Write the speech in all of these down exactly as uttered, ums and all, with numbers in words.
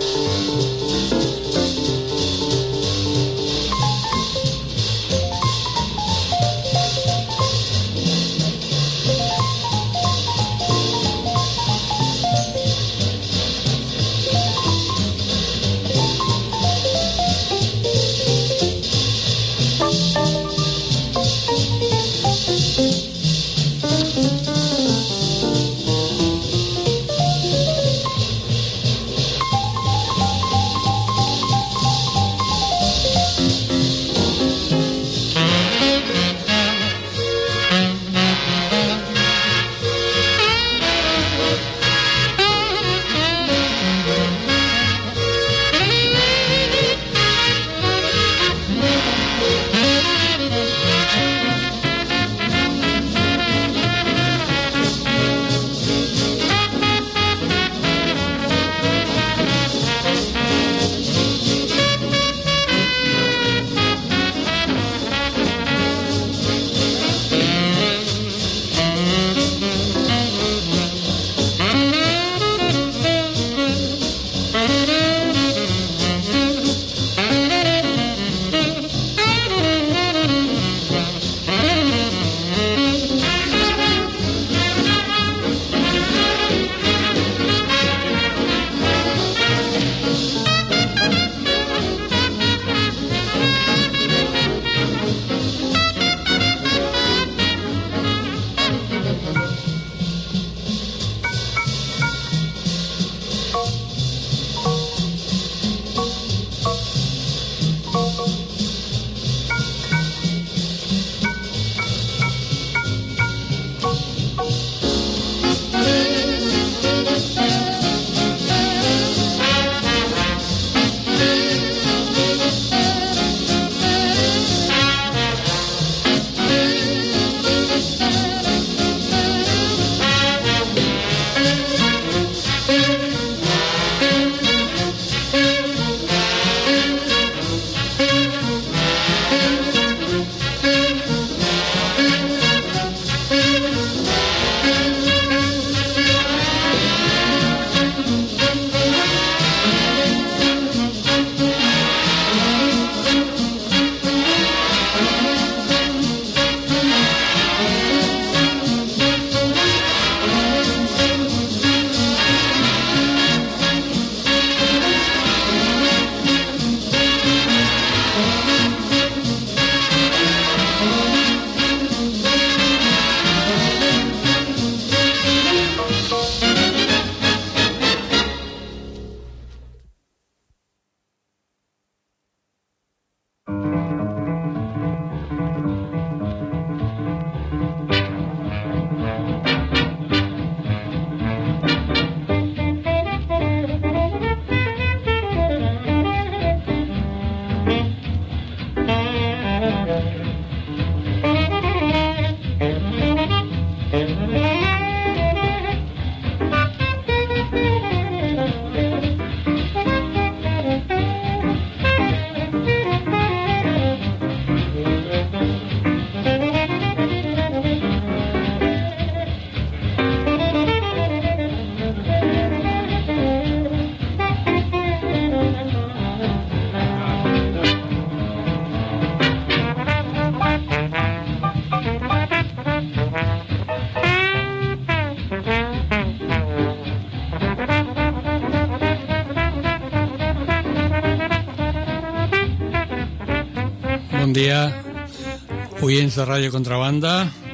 Bon dia, oients de Ràdio Contrabanda.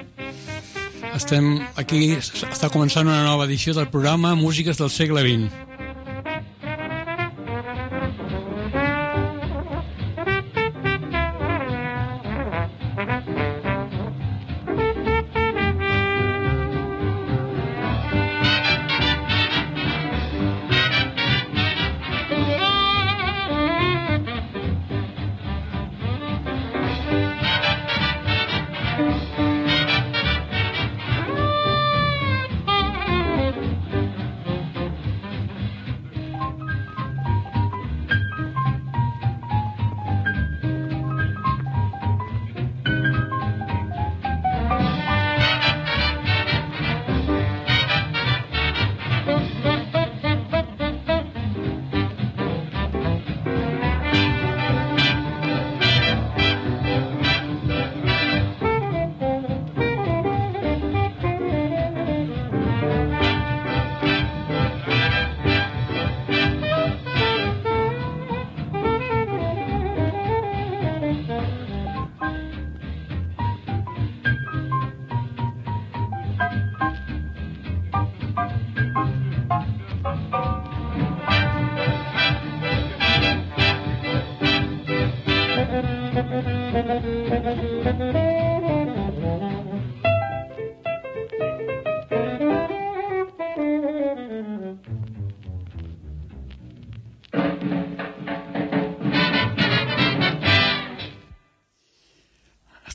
Estem aquí, està començant una nova edició del programa Músiques del segle vint.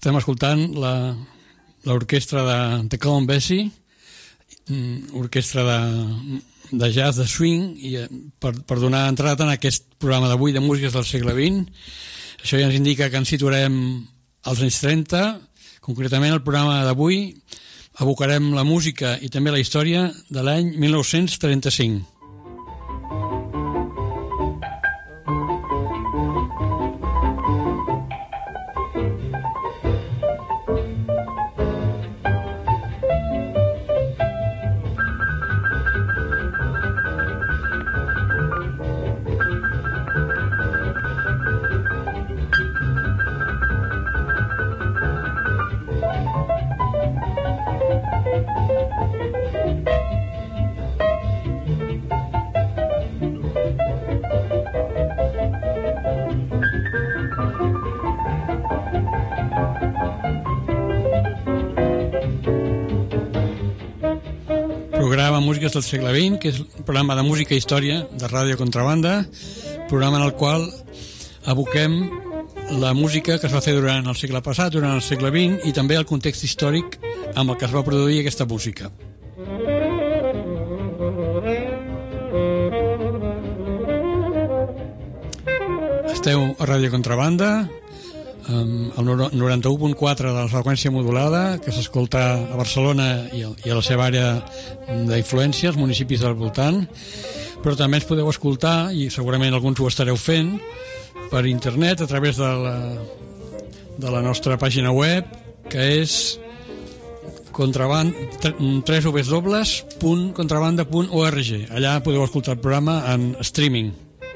estem escoltant l'orquestra de, de Count Basie, orquestra de, de jazz, de swing, i per, per donar entrada en aquest programa d'avui de músiques del segle vint. Això ja ens indica que ens situarem als anys trenta. Concretament, el programa d'avui abocarem la música i també la història de l'any mil nou-cents trenta-cinc. Músiques del segle vint, que és un programa de música i història de Ràdio Contrabanda, programa en el qual aboquem la música que es va fer durant el segle passat, durant el segle vint, i també el context històric amb el que es va produir aquesta música. Esteu a Ràdio Contrabanda, el noranta-u punt quatre de la freqüència modulada, que s'escolta a Barcelona i a la seva àrea d'influència, els municipis del voltant, però també ens podeu escoltar, i segurament alguns ho estareu fent, per internet a través de la, de la nostra pàgina web, que és contraband, w w w punt contrabanda punt org. Allà podeu escoltar el programa en streaming.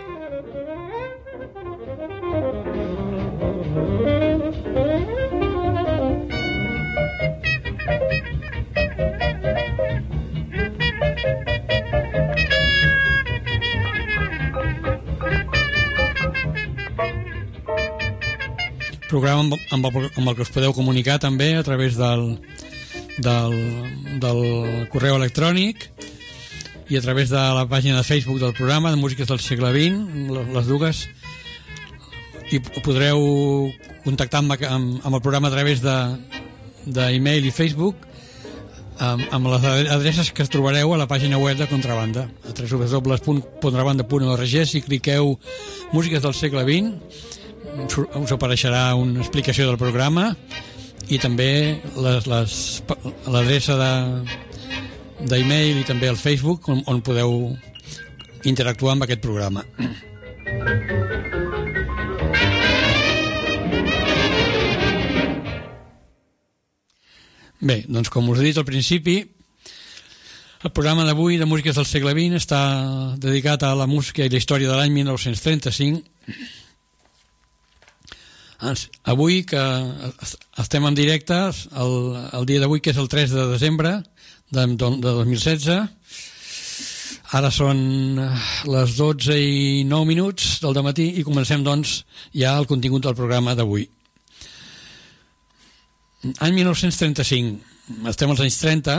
Programa amb, amb, el, amb el que us podeu comunicar també a través del, del, del correu electrònic i a través de la pàgina de Facebook del programa de Músiques del segle vint, les dues, i podreu contactar amb, amb, amb el programa a través d'e-mail i Facebook amb, amb les adreces que es trobareu a la pàgina web de Contrabanda, a w w w punt contrabanda punt org. Si cliqueu Músiques del segle vint us apareixerà una explicació del programa i també les, les, l'adreça d'e-mail i també el Facebook on, on podeu interactuar amb aquest programa. Bé, doncs com us he dit al principi, el programa d'avui de Músiques del segle vint està dedicat a la música i la història de l'any mil nou-cents trenta-cinc. Avui, que estem en directe, el, el dia d'avui, que és el tres de desembre de, de dos mil setze, ara són les dotze i nou minuts del dematí i comencem, doncs, ja el contingut del programa d'avui. Any mil nou-cents trenta-cinc, estem als anys trenta,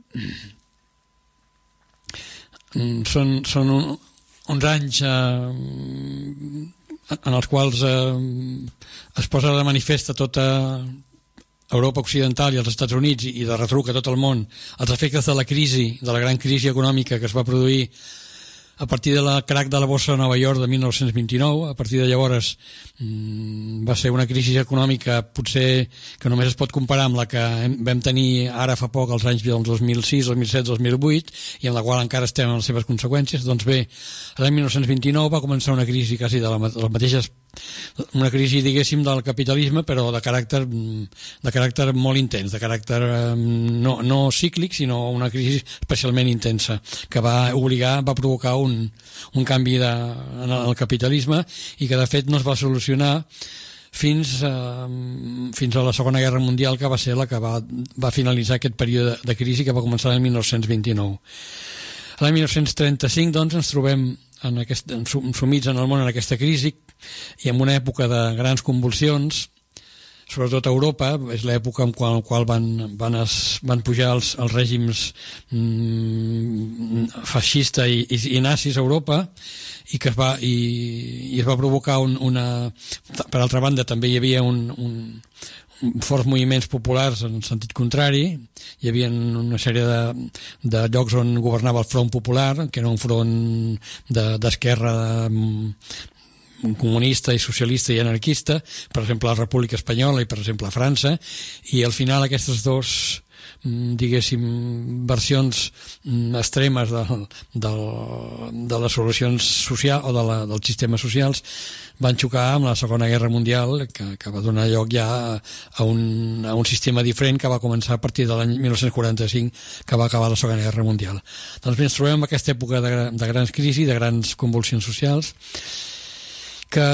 són, són un, uns anys eh, en els quals eh, es posa de manifest a tota Europa occidental i als Estats Units i de retruc a tot el món els efectes de la crisi, de la gran crisi econòmica que es va produir a partir de la crac de la borsa de Nova York de mil nou-cents vint-i-nou. A partir de llavors mmm, va ser una crisi econòmica potser que només es pot comparar amb la que vam tenir ara fa poc, als anys del dos mil sis, dos mil set, dos mil vuit, i en la qual encara estem en les seves conseqüències. Doncs bé, l'any mil nou-cents vint-i-nou va començar una crisi quasi de, la, de les mateixes, una crisi, diguéssim, del capitalisme, però de caràcter, de caràcter molt intens, de caràcter no, no cíclic, sinó una crisi especialment intensa, que va obligar, va provocar un, un canvi de, en el capitalisme i que de fet no es va solucionar fins, eh, fins a la Segona Guerra Mundial, que va ser la que va, va finalitzar aquest període de crisi que va començar l'any mil nou-cents vint-i-nou. L'any mil nou-cents trenta-cinc, doncs, ens trobem en aquest, sumits en el món en aquesta crisi i en una època de grans convulsions, sobretot a Europa. És l'època en la qual van, van, es, van pujar els, els règims mm, feixista i, i, i nazis a Europa, i que es va, i, i es va provocar un, una... Per altra banda, també hi havia un, un, forts moviments populars en sentit contrari. Hi havia una sèrie de, de llocs on governava el Front Popular, que era un front d'esquerra de, comunista i socialista i anarquista, per exemple a la República Espanyola i per exemple a França, i al final aquestes dos diguéssim versions extremes de, de, de les solucions socials o de la, dels sistemes socials van xocar amb la Segona Guerra Mundial, que, que va donar lloc ja a un, a un sistema diferent que va començar a partir de l'any mil nou-cents quaranta-cinc, que va acabar la Segona Guerra Mundial. Doncs bé, ens trobem en aquesta època de, de grans crisis, de grans convulsions socials, que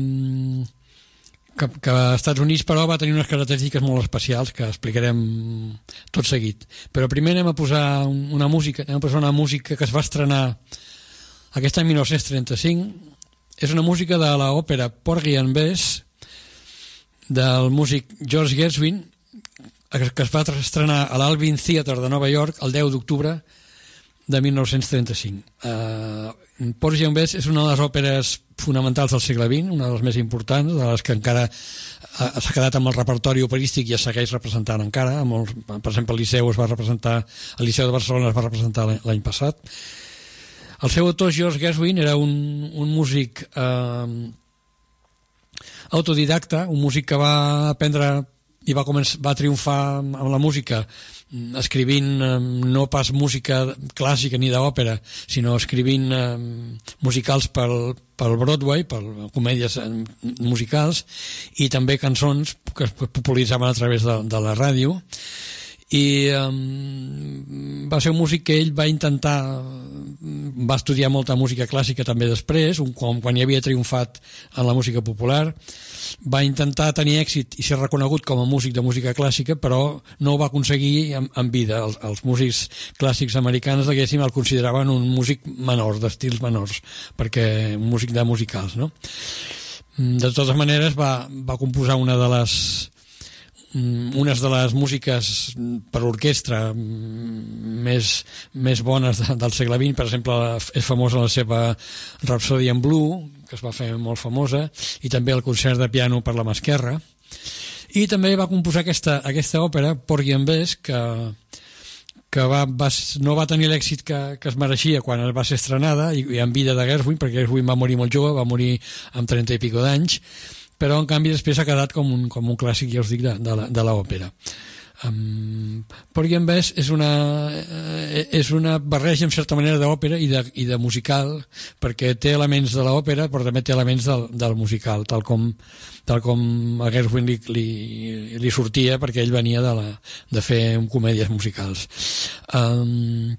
Que, que als Estats Units, però, va tenir unes característiques molt especials que explicarem tot seguit. Però primer anem a posar una música, anem a posar una música que es va estrenar aquest any mil nou-cents trenta-cinc. És una música de l'òpera Porgy and Bess, del músic George Gershwin, que es va estrenar a l'Alvin Theatre de Nova York el deu d'octubre de mil nou-cents trenta-cinc. Uh, Porgy and Bess és una de les òperes fonamentals del segle vint, una de les més importants, de les que encara s'ha quedat amb el repertori operístic i es segueix representant encara. Amb el, per exemple, el Liceu es va representar, el Liceu de Barcelona es va representar l'any passat. El seu autor, George Gershwin, era un, un músic eh, autodidacta, un músic que va aprendre i va, començar, va triomfar amb la música escrivint eh, no pas música clàssica ni d'òpera, sinó escrivint eh, musicals pel, pel Broadway, per comèdies eh, musicals, i també cançons que es popularitzaven a través de, de la ràdio. I um, va ser un músic que ell va intentar, va estudiar molta música clàssica també després, un, quan, quan hi havia triomfat en la música popular, va intentar tenir èxit i ser reconegut com a músic de música clàssica, però no ho va aconseguir en, en vida. Els, els músics clàssics americans, diguéssim, el consideraven un músic menor, d'estils menors, perquè un músic de musicals, no? De totes maneres va, va composar una de les unes de les músiques per orquestra més, més bones de, del segle vint. Per exemple, és famosa la seva Rhapsody in Blue, que es va fer molt famosa, i també el concert de piano per la mà esquerra. I també va composar aquesta, aquesta òpera, Porgy and Bess, que, que va, va, no va tenir l'èxit que, que es mereixia quan va ser estrenada, i, i en vida de Gershwin, perquè Gershwin va morir molt jove, va morir amb trenta i pico d'anys, però en canvi després ha quedat com un, com un clàssic, ja us dic, de, de, de l'òpera. Um, Porgy and Bess és una, eh, és una barreja en certa manera d'òpera i, de, i de musical, perquè té elements de l'òpera però també té elements del, del musical, tal com, tal com a Gershwin li, li, li sortia, perquè ell venia de, la, de fer comèdies musicals. Um,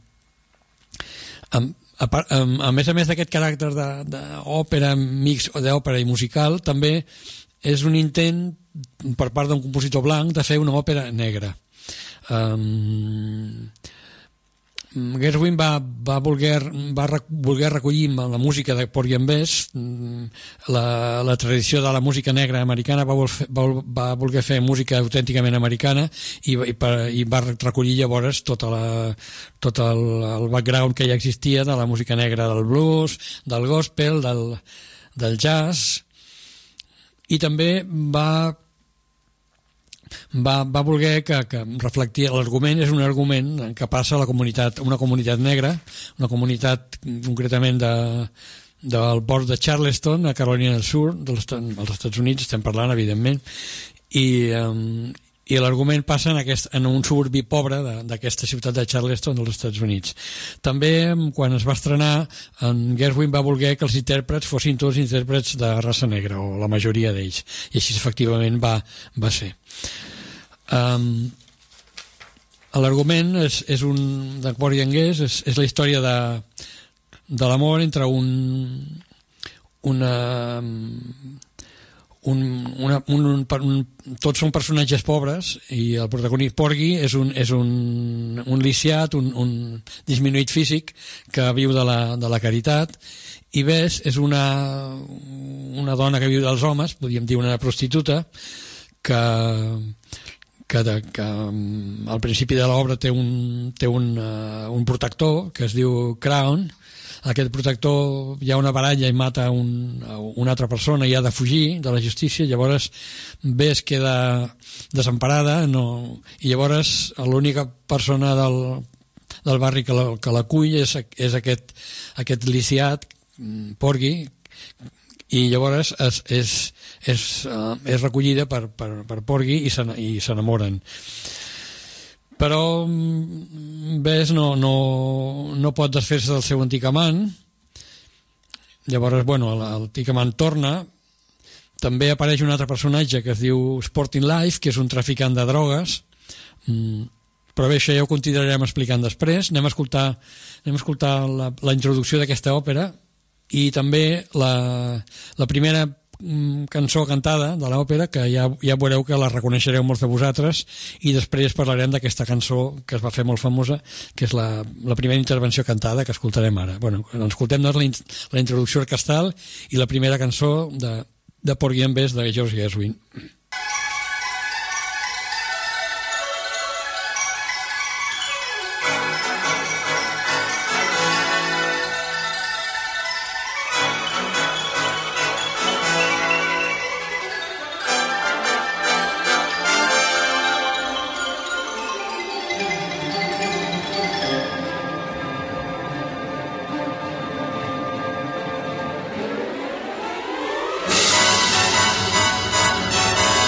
um, A, part, a més a més d'aquest caràcter d'òpera mix d'òpera i musical, també és un intent per part d'un compositor blanc de fer una òpera negra. Um, Gershwin va, va, voler, va voler recollir amb la música de Porgy and Bess la, la tradició de la música negra americana, va, va, va voler fer música autènticament americana i, i, per, i va recollir llavors tota la, tot el, el background que ja existia de la música negra, del blues, del gospel, del, del jazz, i també va Va, va voler que, que reflectia l'argument. És un argument que passa a la comunitat, una comunitat negra, una comunitat concretament de, del port de Charleston, a Carolina del Sur, dels, dels Estats Units, estem parlant, evidentment, i, um, i l'argument passa en, aquest, en un suburbi pobre d'aquesta ciutat de Charleston dels Estats Units. També, quan es va estrenar, en Gershwin va voler que els intèrprets fossin tots intèrprets de raça negra, o la majoria d'ells, i així efectivament va, va ser. Um, l'argument és, és un de Porgy and Bess, és, és la història de, de l'amor entre un una un, una, un, un, un tots són personatges pobres, i el protagonista Porgy és un, és un, un lisiat, un, un disminuït físic que viu de la, de la caritat, i Bess és una una dona que viu dels homes, podríem dir una prostituta, que Que, de, que al principi de l'obra té un, té un, uh, un protector que es diu Crown, aquest protector hi ha una baralla i mata un, una altra persona i ha de fugir de la justícia, llavors Bess queda desemparada, no, i llavors l'única persona del, del barri que la, que l'acull és, és aquest, aquest lisiat, Porgy, i llavors és, és, és, uh, és recollida per, per, per Porgy i s'enamoren. Però Bess no, no, no pot desfer-se del seu antic amant. Llavors, bueno, l'antic amant torna. També apareix un altre personatge que es diu Sporting Life, que és un traficant de drogues. Mm, però bé, això ja ho continuarem explicant després. Anem a escoltar, anem a escoltar la, la introducció d'aquesta òpera i també la, la primera cançó cantada de l'òpera, que ja, ja veureu que la reconeixereu molts de vosaltres, i després parlarem d'aquesta cançó que es va fer molt famosa, que és la, la primera intervenció cantada que escoltarem ara. Bueno, escoltem doncs la, la introducció orquestral i la primera cançó de, de Porgy and Bess de George Gershwin. Thank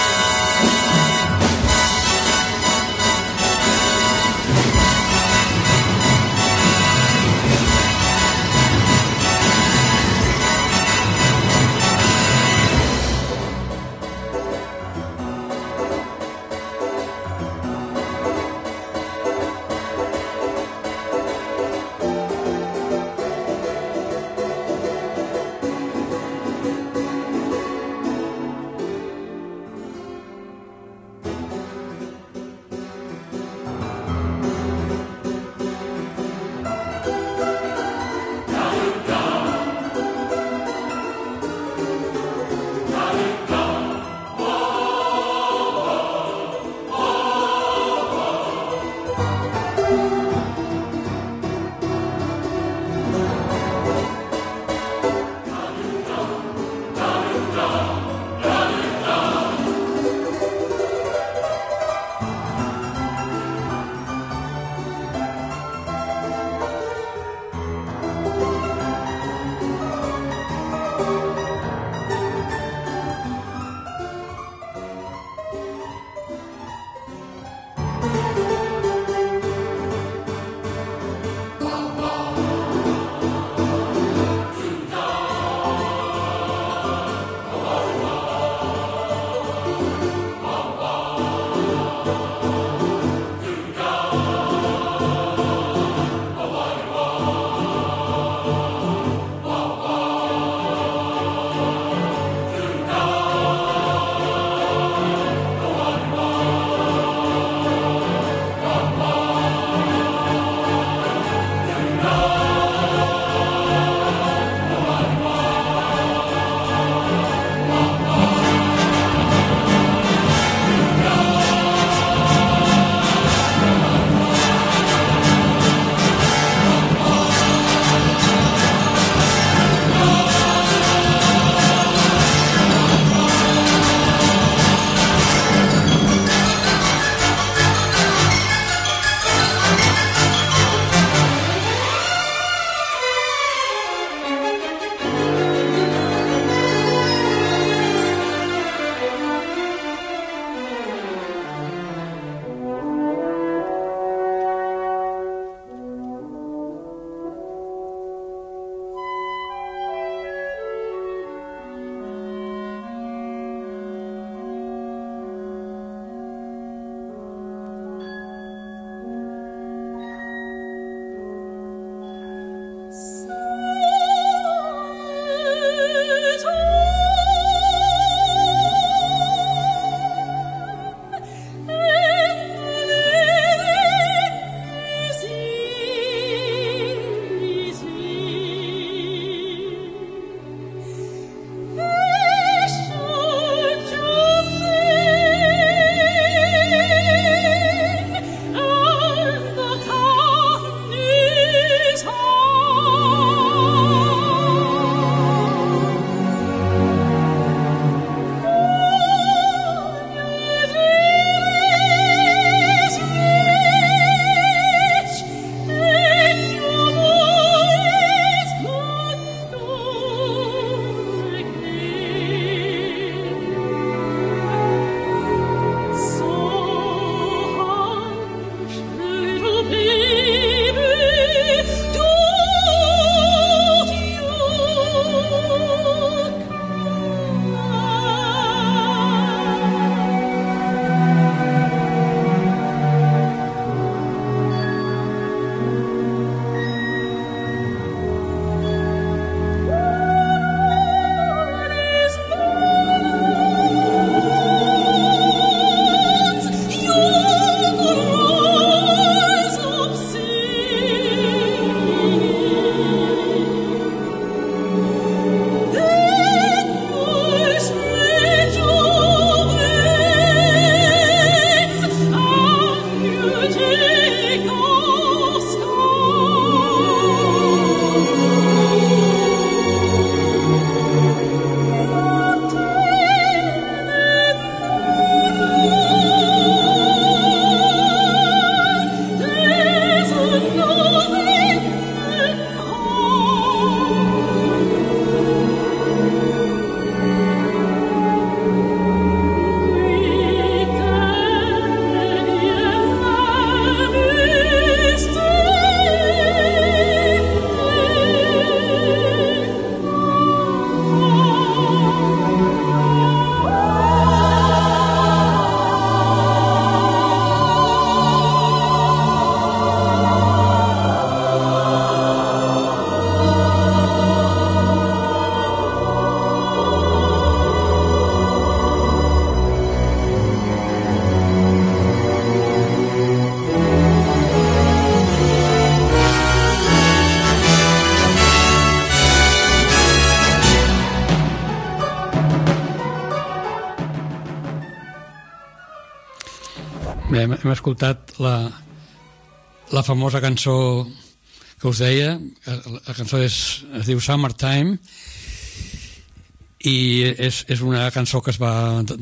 Bé, hem, hem escoltat la, la famosa cançó que us deia. La, la cançó és, es diu Summertime, i és, és una cançó que es va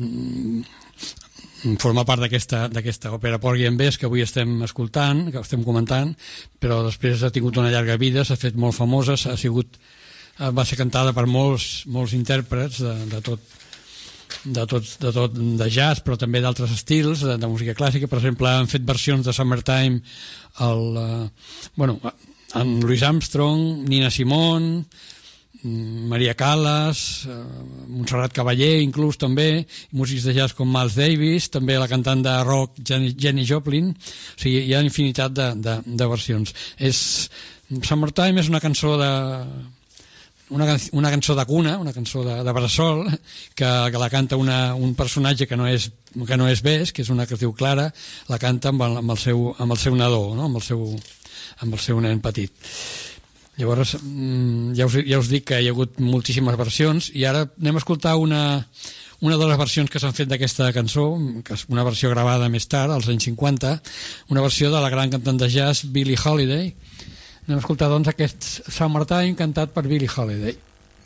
formar part d'aquesta d'aquesta òpera Porgy and Bess que avui estem escoltant, que estem comentant, però després ha tingut una llarga vida, s'ha fet molt famosa, ha sigut, va ser cantada per molts, molts intèrprets de, de tot de tot, de tot, de jazz, però també d'altres estils, de, de música clàssica. Per exemple, han fet versions de Summertime el, uh, bueno, en Louis Armstrong, Nina Simone, Maria Callas, uh, Montserrat Caballé inclús també, músics de jazz com Miles Davis, també la cantant de rock Jenny, Jenny Joplin. O sigui, hi ha infinitat de, de, de versions. És, Summertime és una cançó de una, una cançó de cuna, una cançó de, de bressol, que, que la canta una, un personatge que no és que no és Bess, que és una que es diu Clara, la canta amb el, amb el, seu, amb el seu nadó, no? amb, el seu, amb el seu nen petit. Llavors, ja us, ja us dic que hi ha hagut moltíssimes versions, i ara anem a escoltar una, una de les versions que s'han fet d'aquesta cançó, que és una versió gravada més tard, als anys cinquanta, una versió de la gran cantant de jazz Billie Holiday. Anem a escoltar, doncs, aquest Summertime cantat per Billie Holiday.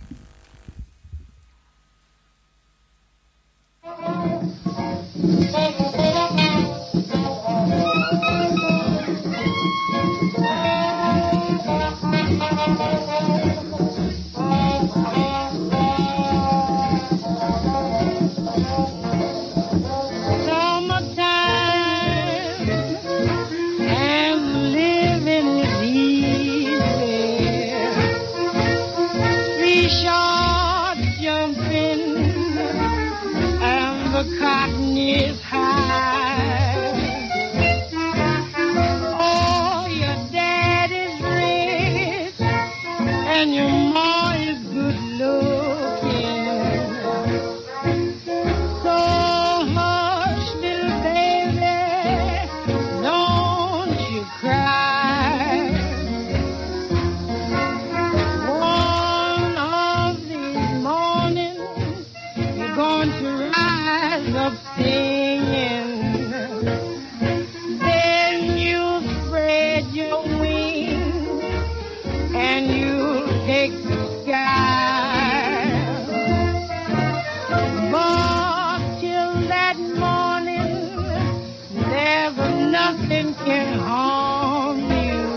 Cotton is high. Oh, your dad is rich and your ma is good looking. So hush, little baby, don't you cry. One of these mornings you're going to rise up singing, then you spread your wings and you take the sky. But till that morning, never nothing can harm you.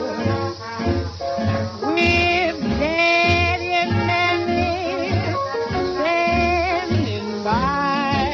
With Daddy and Mammy standing by.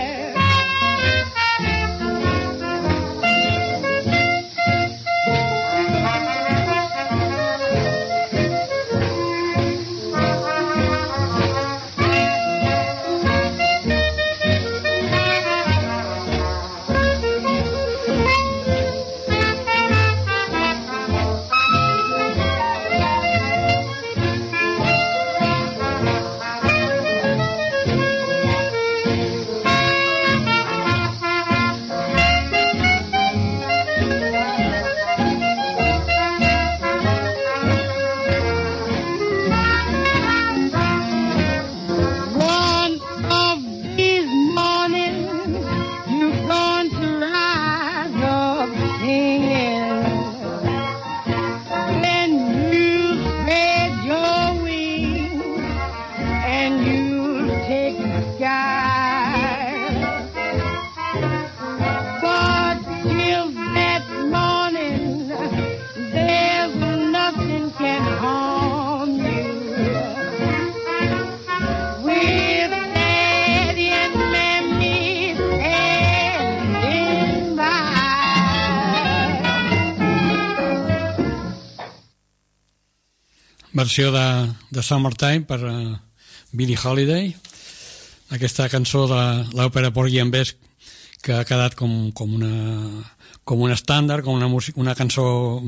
Versió de, de Summertime per uh, Billie Holiday, aquesta cançó de l'òpera Porgy and Bess, que ha quedat com, com, una, com un estàndard, com una, música, una cançó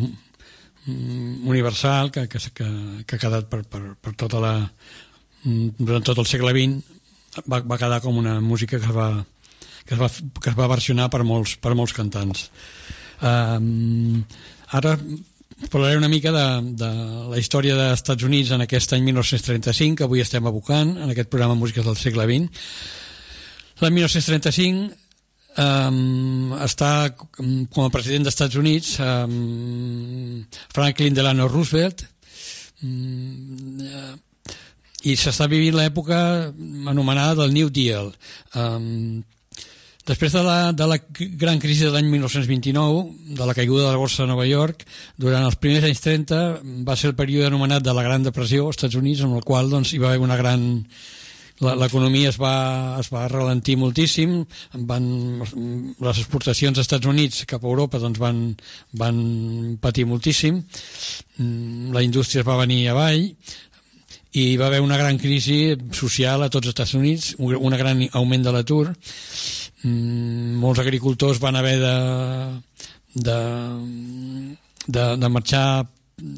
universal que, que, que, que ha quedat per, per, per tota la, durant tot el segle vint, va, va quedar com una música que es va, que es va, que es va versionar per molts, per molts cantants. Um, ara parlaré una mica de, de la història dels Estats Units en aquest any mil nou-cents trenta-cinc, que avui estem evocant en aquest programa Músiques del segle vint. L'any mil nou-cents trenta-cinc um, està com a president dels Estats Units um, Franklin Delano Roosevelt, um, i s'està vivint l'època anomenada del New Deal. Um, després de la, de la gran crisi de l'any mil nou-cents vint-i-nou, de la caiguda de la borsa de Nova York, durant els primers anys trenta va ser el període anomenat de la Gran Depressió als Estats Units, en el qual doncs, hi va haver una gran... L'economia es va, es va ralentir moltíssim, van, les exportacions als Estats Units cap a Europa doncs van, van patir moltíssim, la indústria es va venir avall i hi va haver una gran crisi social a tots els Estats Units, un gran augment de l'atur, molts agricultors van haver de, de, de, de marxar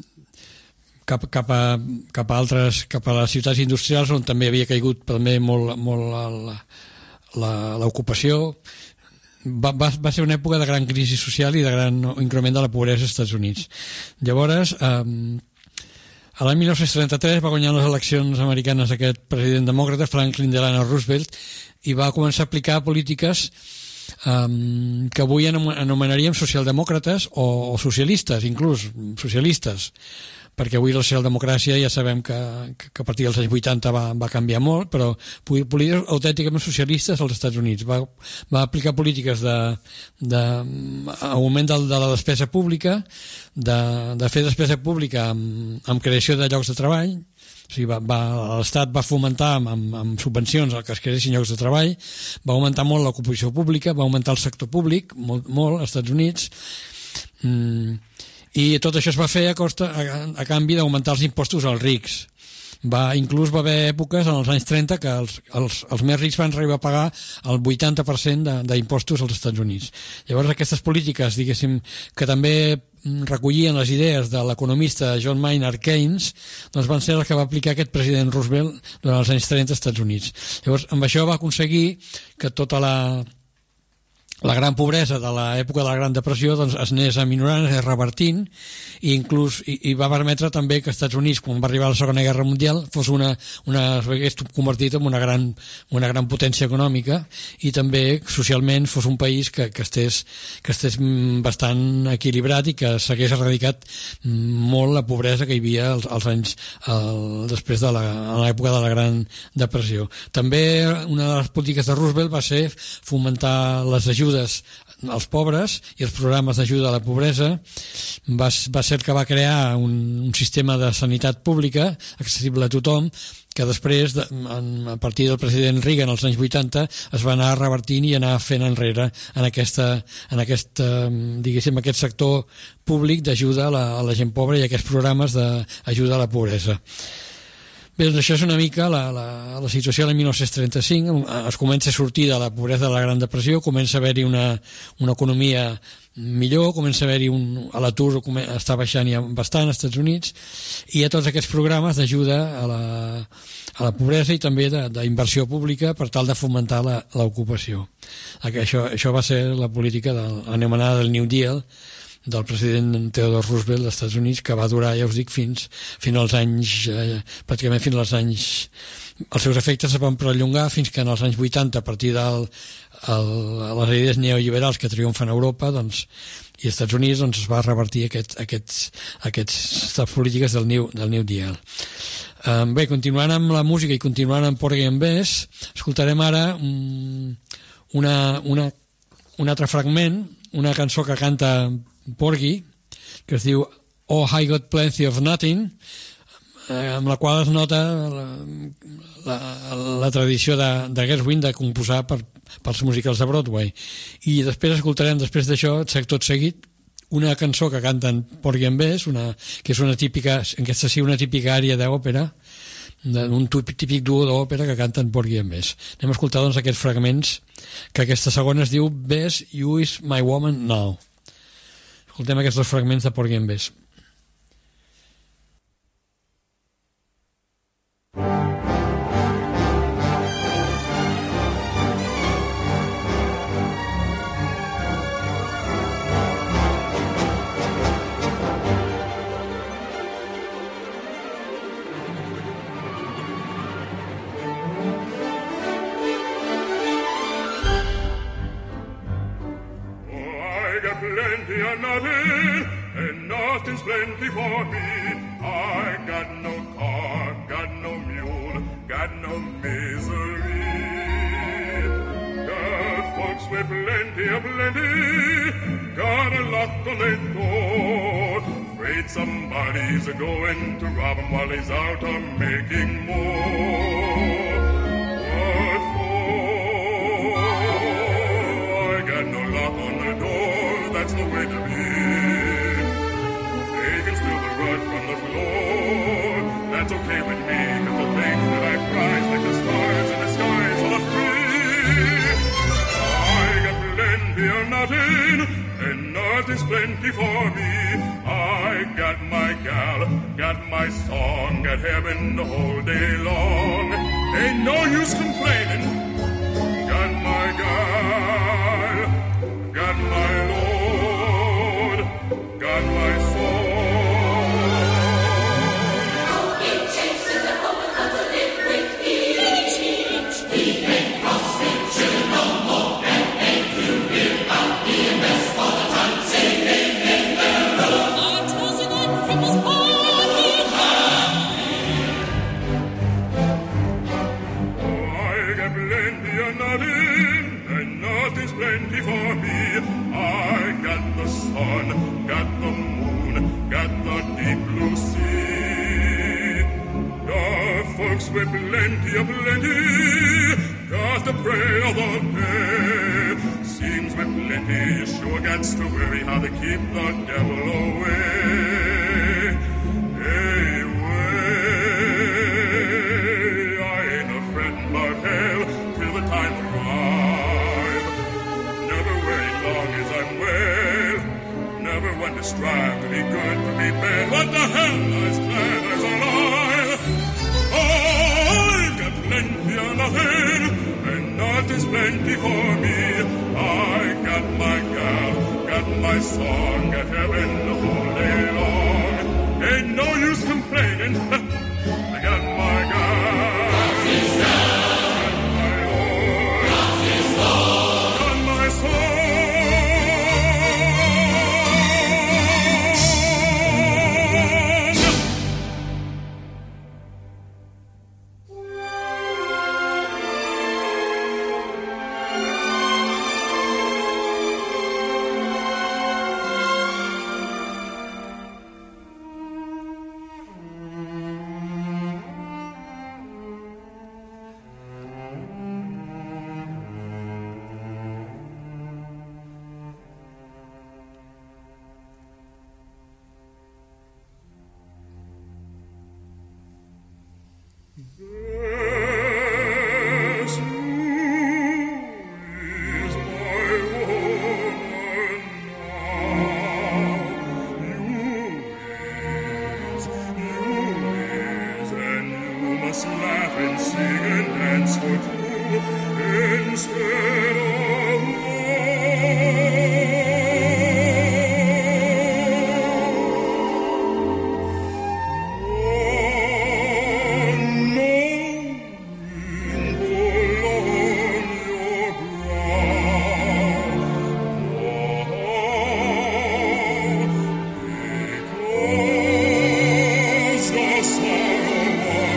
Cap, cap, a, cap a altres, cap a les ciutats industrials on també havia caigut també molt, molt l'ocupació. Va, va, va ser una època de gran crisi social i de gran increment de la pobresa als Estats Units. Llavors, eh, a l'any mil nou-cents trenta-tres va guanyar les eleccions americanes aquest president demòcrata, Franklin Delano Roosevelt, i va començar a aplicar polítiques um, que avui anomenaríem socialdemòcrates o, o socialistes, inclús socialistes, perquè avui la socialdemocràcia ja sabem que, que a partir dels anys vuitanta va, va canviar molt, però polítiques autènticament socialistes als Estats Units. Va, va aplicar polítiques d'augment de, de, de la despesa pública, de, de fer despesa pública amb, amb creació de llocs de treball. O sigui, va, va, l'Estat va fomentar amb, amb, amb subvencions el que es creessin llocs de treball, va augmentar molt l'ocupació pública, va augmentar el sector públic molt, molt als Estats Units, mm, i tot això es va fer a, costa, a, a canvi d'augmentar els impostos als rics. Va, inclús va haver èpoques en els anys trenta que els, els, els més rics van arribar a pagar el vuitanta per cent d'impostos als Estats Units. Llavors aquestes polítiques, diguéssim, que també recollien les idees de l'economista John Maynard Keynes, doncs van ser les que va aplicar aquest president Roosevelt durant els anys trenta als Estats Units. Llavors amb això va aconseguir que tota la la gran pobresa de l'època de la Gran Depressió doncs, es anés aminorant, es anés revertint, i inclús i, i va permetre també que els Estats Units, quan va arribar a la Segona Guerra Mundial, fos una, una, s'hagués convertit en una gran, una gran potència econòmica, i també socialment fos un país que, que, estés, que estés bastant equilibrat i que s'hagués erradicat molt la pobresa que hi havia als, als anys el, després de l'època de la Gran Depressió. També una de les polítiques de Roosevelt va ser fomentar les ajudes als pobres i els programes d'ajuda a la pobresa. Va, va ser el que va crear un, un sistema de sanitat pública accessible a tothom, que després, de, a partir del president Reagan als anys vuitanta, es va anar revertint i anar fent enrere en, aquesta, en aquest, diguéssim, aquest sector públic d'ajuda a, la, a la gent pobra i aquests programes d'ajuda a la pobresa. Bé, doncs això és una mica la, la, la situació de mil nou-cents trenta-cinc. Es comença a sortir de la pobresa de la Gran Depressió, comença a haver-hi una, una economia millor, comença a haver-hi un... l'atur està baixant ja bastant als Estats Units, i hi ha tots aquests programes d'ajuda a la, a la pobresa i també d'inversió pública per tal de fomentar l'ocupació. Això, això va ser la política del, anomenada del New Deal, del president Theodore Roosevelt dels Estats Units, que va durar, ja us dic, fins, fins als anys, eh, pràcticament fins als anys... Els seus efectes es van perllongar fins que en els anys vuitanta, a partir de les idees neoliberals que triomfen a Europa, doncs, i als Estats Units, doncs, es va revertir aquest, aquests, aquestes polítiques del New, del New Deal. Um, bé, continuant amb la música i continuant amb Porgy and Bess, escoltarem ara um, una, una, un altre fragment, una cançó que canta Porgy, que es diu Oh, I Got Plenty of Nothing, eh, amb la qual es nota la, la, la tradició de, de Gershwin de composar per, pels musicals de Broadway. I després escoltarem, després d'això, tot seguit, una cançó que canten Porgy and Bess, una, que és una típica, aquesta sí, una típica àrea d'òpera, un típic duo d'òpera que canten Porgy and Bess. Anem a escoltar doncs aquests fragments, que aquesta segona es diu Bess, You Is My Woman Now. Escoltem aquests dos fragments de Porgy and Bess. plenty or nothing, and nothing's plenty for me. I got no car, got no mule, got no misery. The folks with plenty of plenty got a lock on their door. Afraid somebody's going to rob him while he's out of making more. What for? I got no lock on the door, that's the way to be. They can steal the rug from the floor, that's okay with me, cause the things that I prize, like the stars in the skies, are free. I got plenty or nothing, and nothing's plenty for me. I got my gal, got my song, got heaven the whole day long. Ain't no use complaining. Got my gal, got my Lord, got my soul. Oh, it chases a woman how to live with each. He ain't crossing children no more, and ain't you hear out the mess all the time singing in the road. Our tossing on cripples hardly I got plenty of nothing, and nothing's plenty for me. I got the sun, got the moon, got the deep blue sea. The folks with plenty of plenty got the prey of the day. Seems with plenty you sure got to worry how to keep the devil away. Hey, way, I ain't a fretting about hell till the time arrive. Never worry long as I'm well. Never want to strive to be good, to be bad. What the hell? I's glad I's alive. I've got plenty of nothing, and nothing's plenty for me. I got my gal, got my song, got heaven the whole day long. Ain't no use complaining. I got my gal, got my Lord, got my song. Yes, who is my woman now? You is, you is, and you must laugh and sing and dance for two instead of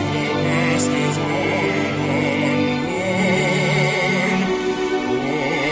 Oh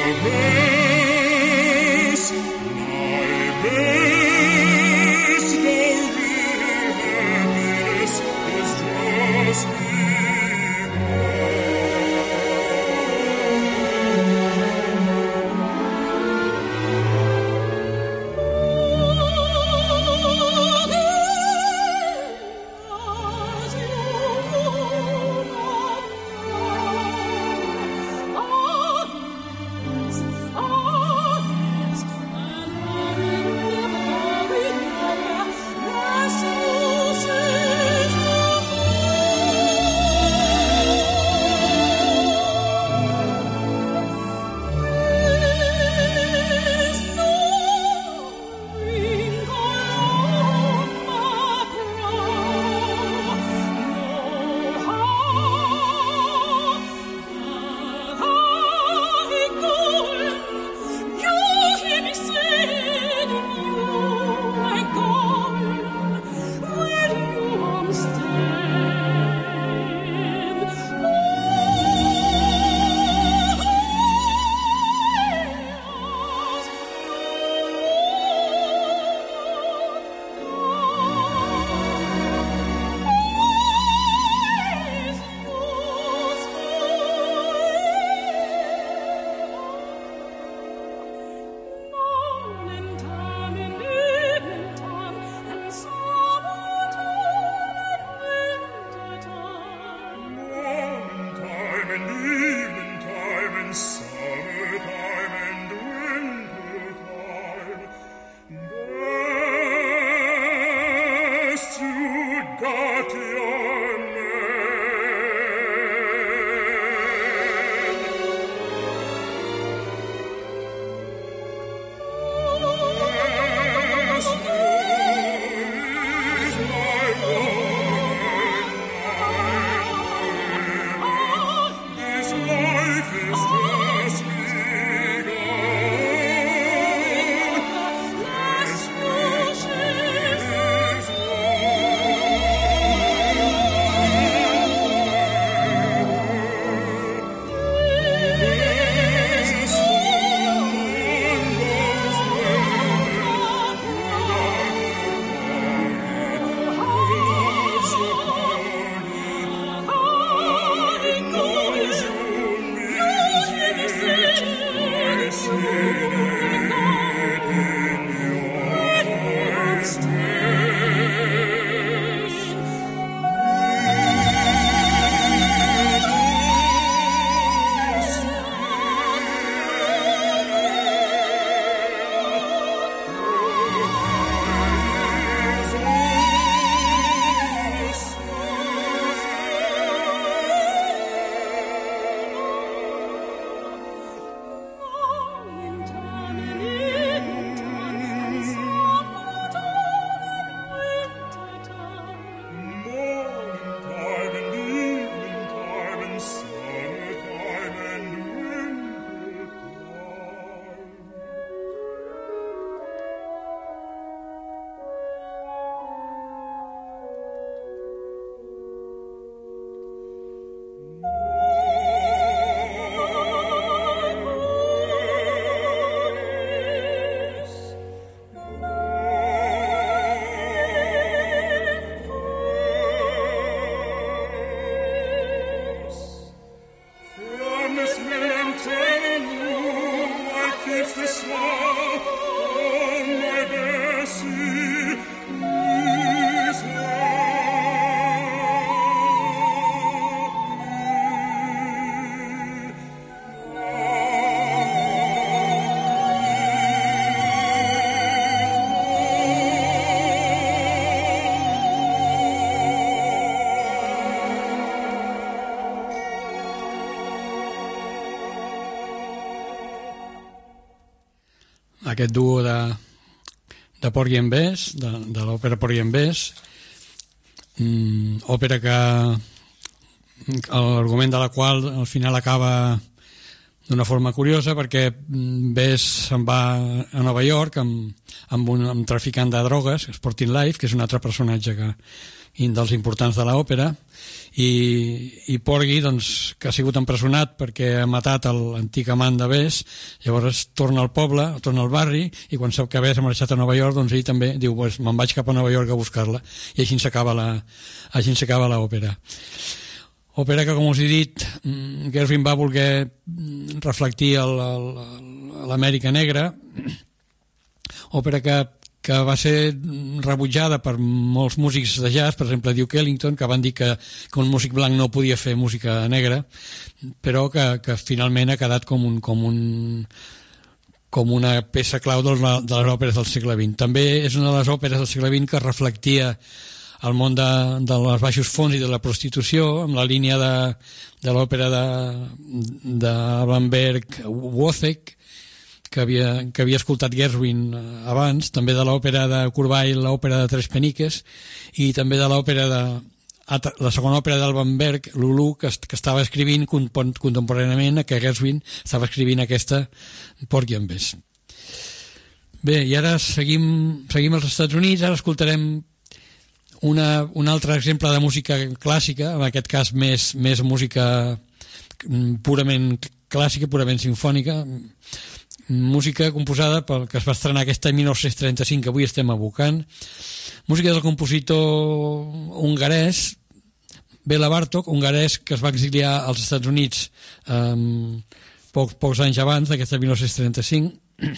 aquest duo de, de Porgy and Bess, de, de l'òpera Porgy and Bess, mm, òpera que l'argument de la qual al final acaba d'una forma curiosa, perquè Bess se'n va a Nova York amb, amb un amb traficant de drogues, Sporting Life, que és un altre personatge que, dels importants de l'òpera, i, i Porgy, doncs, que ha sigut empresonat perquè ha matat l'antic amant de Bess, llavors torna al poble, torna al barri, i quan sap que Bess ha marxat a Nova York, doncs ell també diu, pues, me'n vaig cap a Nova York a buscar-la, i així s'acaba la, així s'acaba l'òpera. Òpera que, com us he dit, Gershwin va voler reflectir l'Amèrica negra, òpera que, que va ser rebutjada per molts músics de jazz, per exemple Duke Ellington, que van dir que, que un músic blanc no podia fer música negra, però que, que finalment ha quedat com, un, com, un, com una peça clau de les òperes del segle vint. També és una de les òperes del segle vint que reflectia el món de, de les baixos fons i de la prostitució, amb la línia de, de l'òpera de, de Bamberg Wozzeck, que havia, que havia escoltat Gershwin abans, també de l'òpera de Kurbel, l'òpera de Tres Peniques, i també de l'òpera de la segona òpera del Bamberg, Lulu, que, que estava escrivint contemporàniament, que Gershwin estava escrivint aquesta Porgy and Bess. Bé, i ara seguim, seguim als Estats Units, ara escoltarem Una, un altre exemple de música clàssica, en aquest cas més, més música purament clàssica, purament sinfònica, música composada pel que es va estrenar aquest any mil nou-cents trenta-cinc, que avui estem evocant, música del compositor hongarès Béla Bartók, hongarès que es va exiliar als Estats Units eh, pocs, pocs anys abans d'aquesta mil nou-cents trenta-cinc.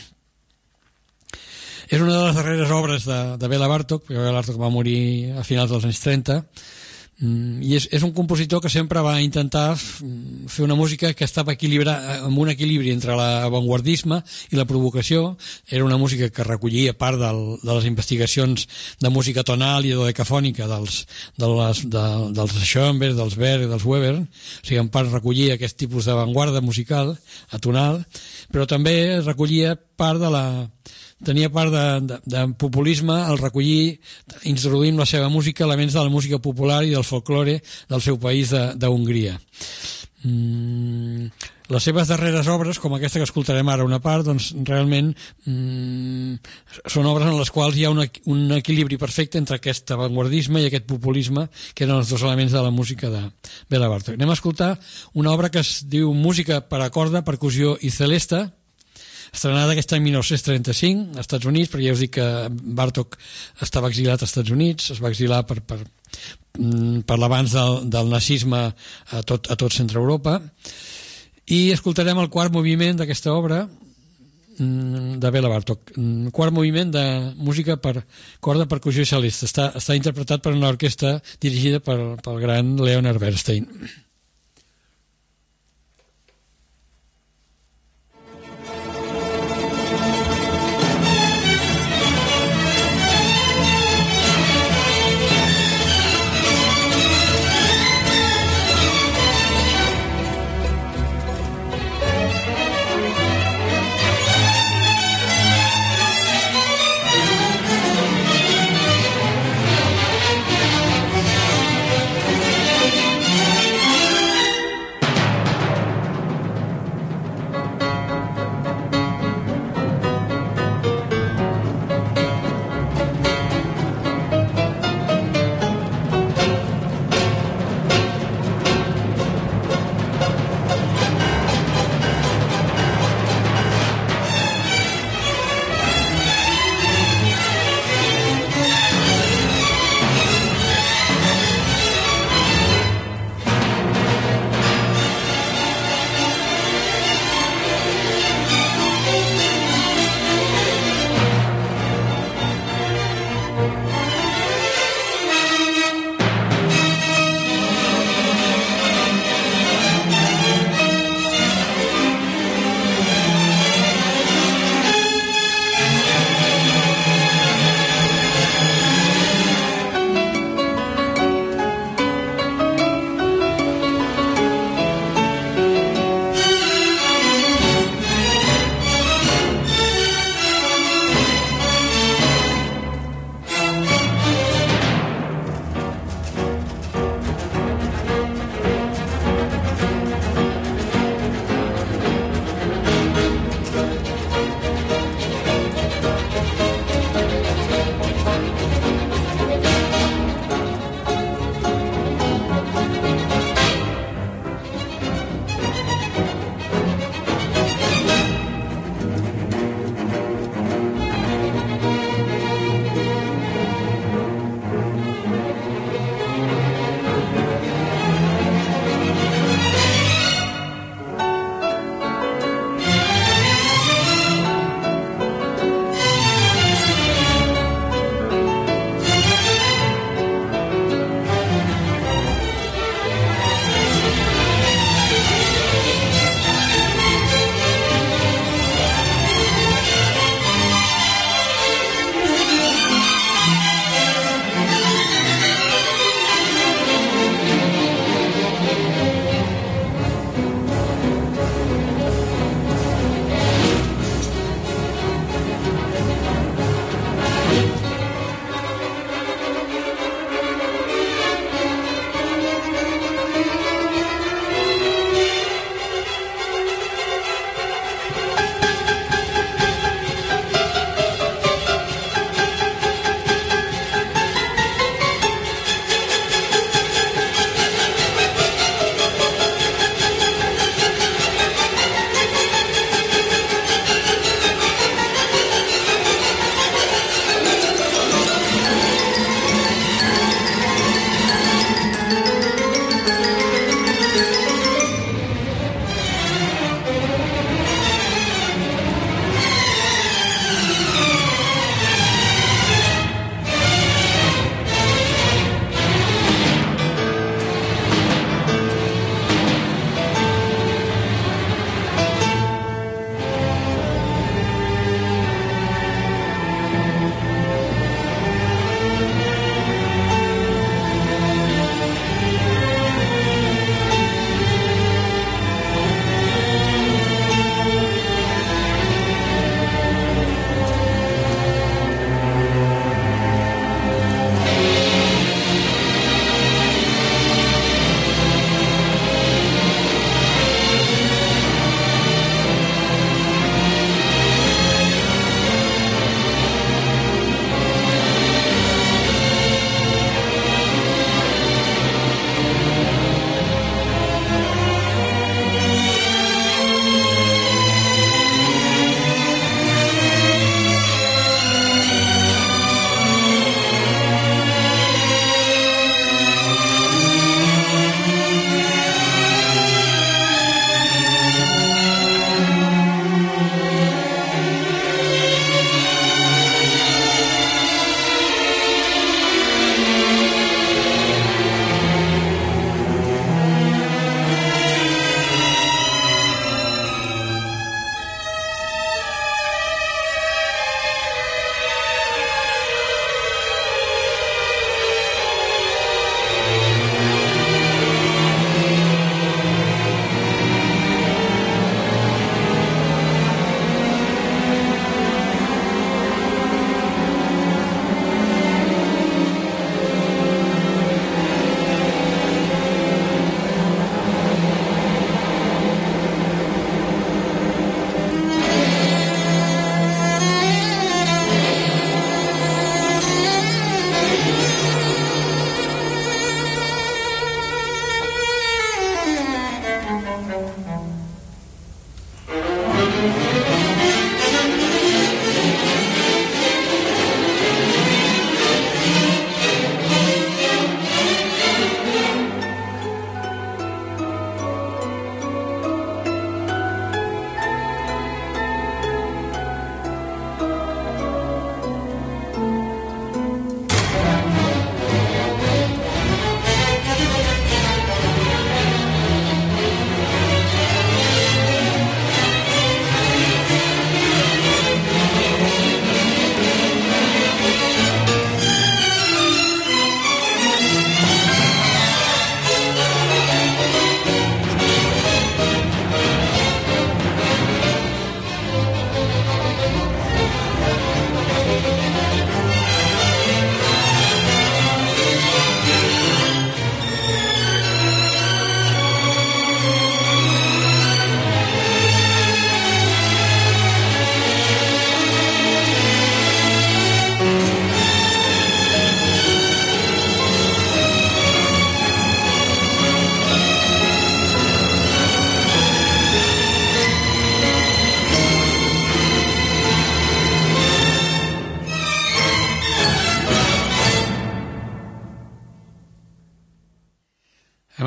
És una de les darreres obres de, de Béla Bartók, perquè Béla Bartók va morir a finals dels anys trenta, i és, és un compositor que sempre va intentar fer una música que estava equilibrada, amb un equilibri entre l'avantguardisme i la provocació. Era una música que recollia part del, de les investigacions de música tonal i dodecafònica dels, de les, de, dels Schoenberg, dels Berg, dels Weber, o sigui, en part recollia aquest tipus d'avantguarda musical, atonal, però també recollia part de la tenia part de, de, de populisme al recollir, introduint la seva música, elements de la música popular i del folklore del seu país d'Hongria. Mm, les seves darreres obres, com aquesta que escoltarem ara una part, doncs realment mm, són obres en les quals hi ha un, un equilibri perfecte entre aquest avantguardisme i aquest populisme, que eren els dos elements de la música de Béla Bartók. Anem a escoltar una obra que es diu Música per a corda, percussió i celesta, estrenada aquest any mil nou-cents trenta-cinc als Estats Units, perquè ja us dic que Bartók estava exiliat als Estats Units, es va exilar per, per, per l'avanç del, del nazisme a tot, a tot Centre Europa, i escoltarem el quart moviment d'aquesta obra de Béla Bartók, quart moviment de música per corda, percussió i celesta. Està, està interpretat per una orquestra dirigida pel, pel gran Leonard Bernstein. Thank you.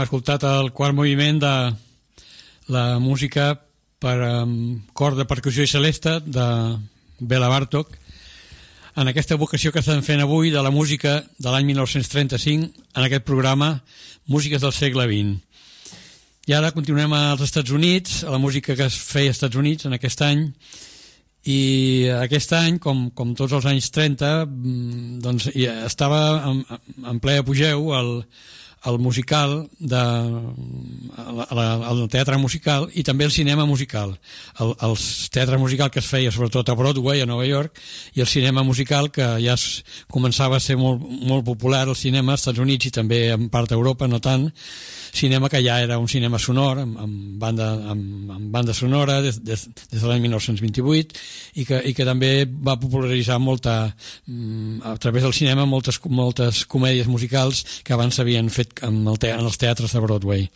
escoltat el quart moviment de la música per um, cor de percussió i celeste de Bela Bartók, en aquesta evocació que estem fent avui de la música de l'any dinou trenta-cinc en aquest programa Músiques del segle vint. I ara continuem als Estats Units, a la música que es feia als Estats Units en aquest any, i aquest any, com, com tots els anys trenta, doncs estava en, en ple apogeu el, el musical de, el, el teatre musical i també el cinema musical. El, el teatre musical que es feia sobretot a Broadway, a Nova York, i el cinema musical que ja es, començava a ser molt, molt popular al cinema als Estats Units i també en part d'Europa, no tant, cinema que ja era un cinema sonor amb, amb, banda, amb, amb banda sonora des, des, des de l'any dinou vint-i-vuit i que, i que també va popularitzar molta, a través del cinema moltes, moltes comèdies musicals que abans s'havien fet en, el te, en els teatres de Broadway.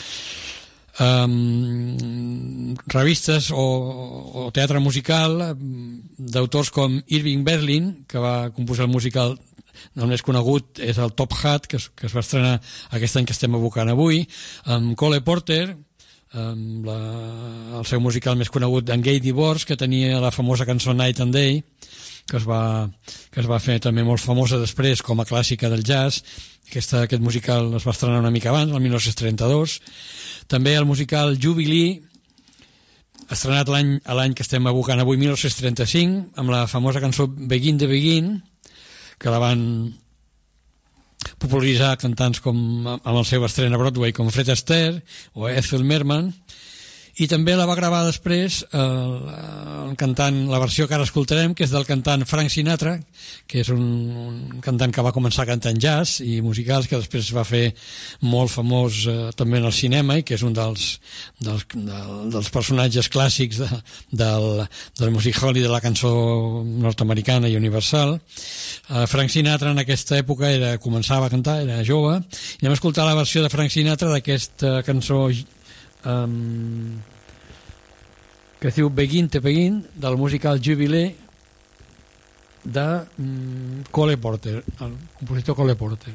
Um, revistes o, o teatre musical d'autors com Irving Berlin, que va composar el musical. El més conegut és el Top Hat, que es, que es va estrenar aquest any que estem evocant avui, amb Cole Porter, amb la, el seu musical més conegut d'en Gay Divorce, que tenia la famosa cançó Night and Day, que es va, que es va fer també molt famosa després com a clàssica del jazz. Aquesta, aquest musical es va estrenar una mica abans, el dinou trenta-dos. També el musical Jubilee, estrenat l'any a l'any que estem evocant avui, dinou trenta-cinc, amb la famosa cançó Begin the Begin, que la van popularitzar cantants com amb el seu estrena a Broadway com Fred Astaire o Ethel Merman, i també la va gravar després el, el cantant, la versió que ara escoltarem, que és del cantant Frank Sinatra, que és un, un cantant que va començar cantant jazz i musicals, que després es va fer molt famós eh, també en el cinema i que és un dels, dels, del, dels personatges clàssics de, del, del music hall i de la cançó nord-americana i universal. Eh, Frank Sinatra en aquesta època era, començava a cantar, era jove, i anem a escoltar la versió de Frank Sinatra d'aquesta cançó Um, que es diu Begin to Begin, del musical Jubilee de um, Cole Porter, el compositor Cole Porter.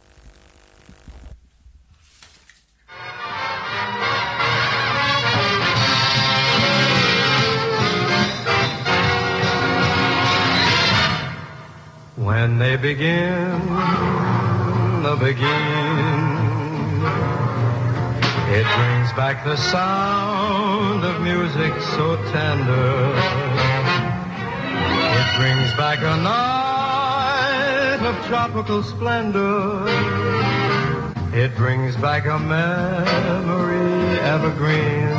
When they begin, they begin, it brings back the sound of music so tender. It brings back a night of tropical splendor. It brings back a memory evergreen.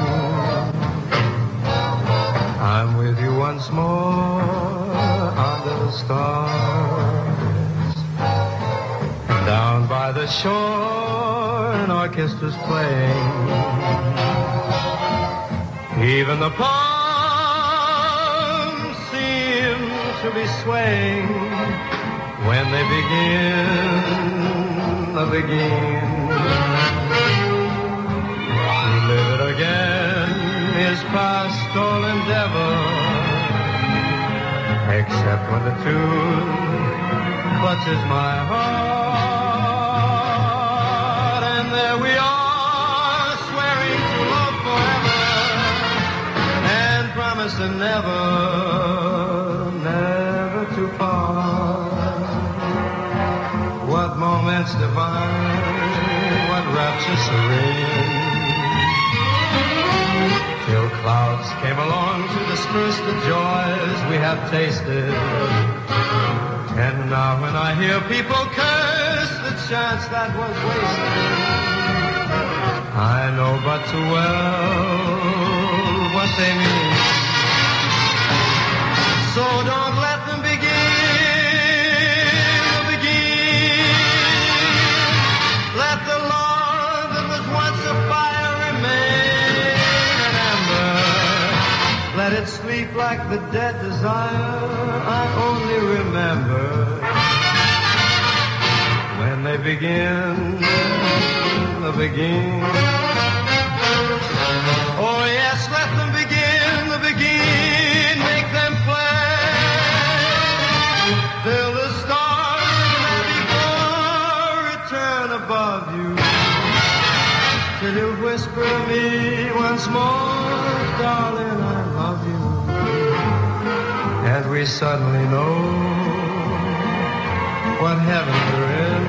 I'm with you once more under the stars, down by the shore, an orchestra's playing. Even the palms seem to be swaying when they begin, they begin. To live it again is past all endeavor, except when the tune clutches my heart, and there we are, swearing to love forever, and promising never, never to part. What moments divine, what rapture serene, till clouds came along to disperse the joys we have tasted. And now when I hear people curse the chance that was wasted, I know but too well what they mean. So don't let them begin, begin. Let the love that was once a fire remain an ember. Let it sleep like the dead desire I only remember when they begin, they begin. Oh yes, let them begin, they begin. Make them play till the stars that before return above you. whisper to me once more, darling, I love you. And we suddenly know what heavens are in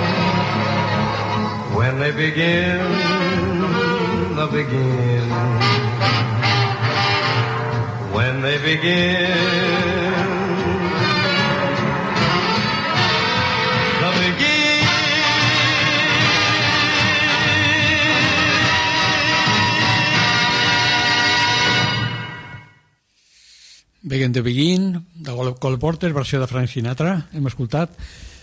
when they begin, the begin. When they begin, the begin. Begin to Begin, de Cole Porter, versió de Frank Sinatra, hem escoltat.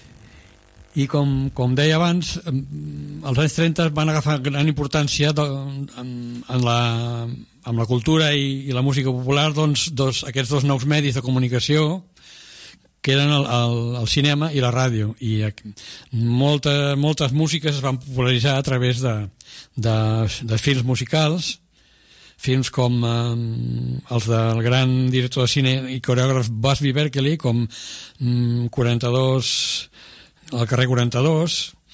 I com, com deia abans, els anys trenta van agafar gran importància de, en, en, la, en la cultura i, i la música popular, doncs, dos, aquests dos nous medis de comunicació, que eren el, el, el cinema i la ràdio. I molta, moltes músiques es van popularitzar a través de, de, de films musicals, films com eh, els del gran director de cine i coreògraf Busby Berkeley, com mm, quaranta-dos, el carrer quaranta-dos,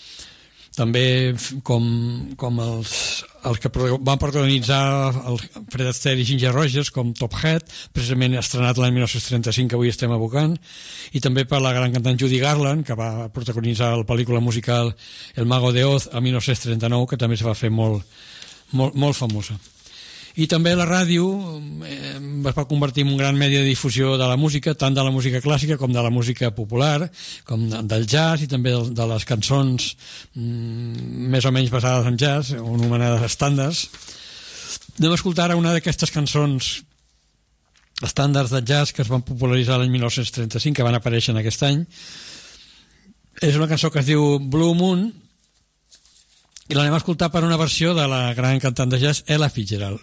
també com, com els, els que van protagonitzar el Fred Astaire i Ginger Rogers, com Top Hat, precisament estrenat l'any dinou trenta-cinc, que avui estem evocant, i també per la gran cantant Judy Garland, que va protagonitzar la pel·lícula musical El Mago de Oz a dinou trenta-nou, que també es va fer molt, molt, molt famosa. I també la ràdio eh, es va convertir en un gran medi de difusió de la música, tant de la música clàssica com de la música popular, com de, del jazz i també de, de les cançons mm, més o menys basades en jazz, o anomenades estàndards. Anem a escoltar ara una d'aquestes cançons estàndards de jazz que es van popularitzar l'any dinou trenta-cinc, que van aparèixer en aquest any. És una cançó que es diu Blue Moon, i l'anem a escoltar per una versió de la gran cantant de jazz Ella Fitzgerald.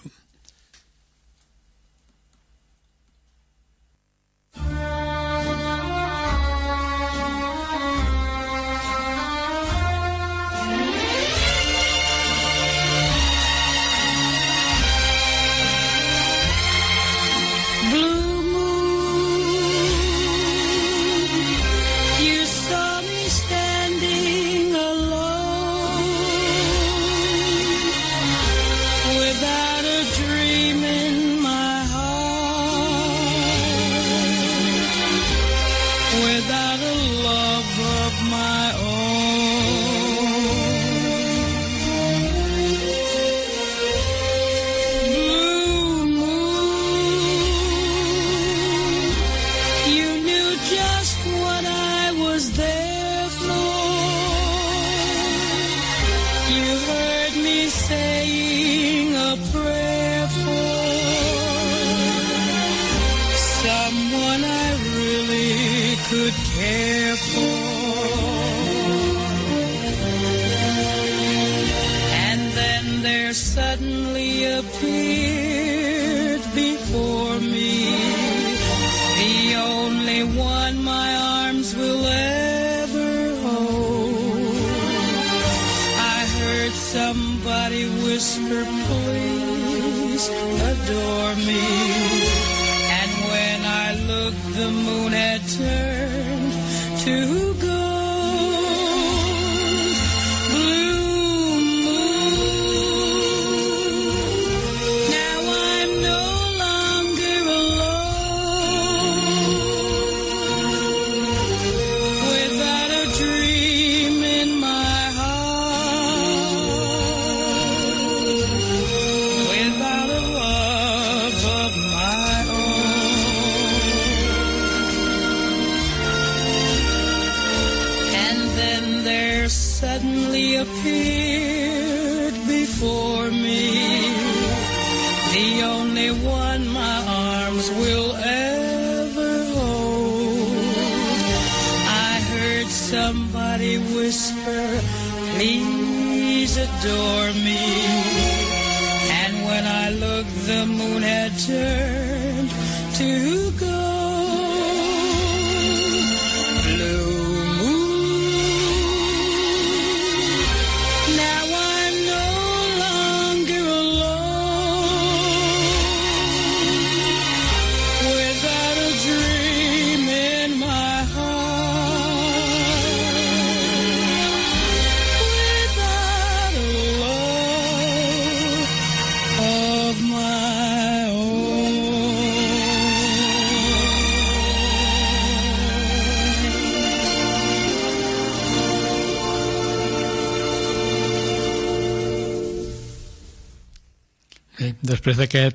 Without a love Bé, després d'aquest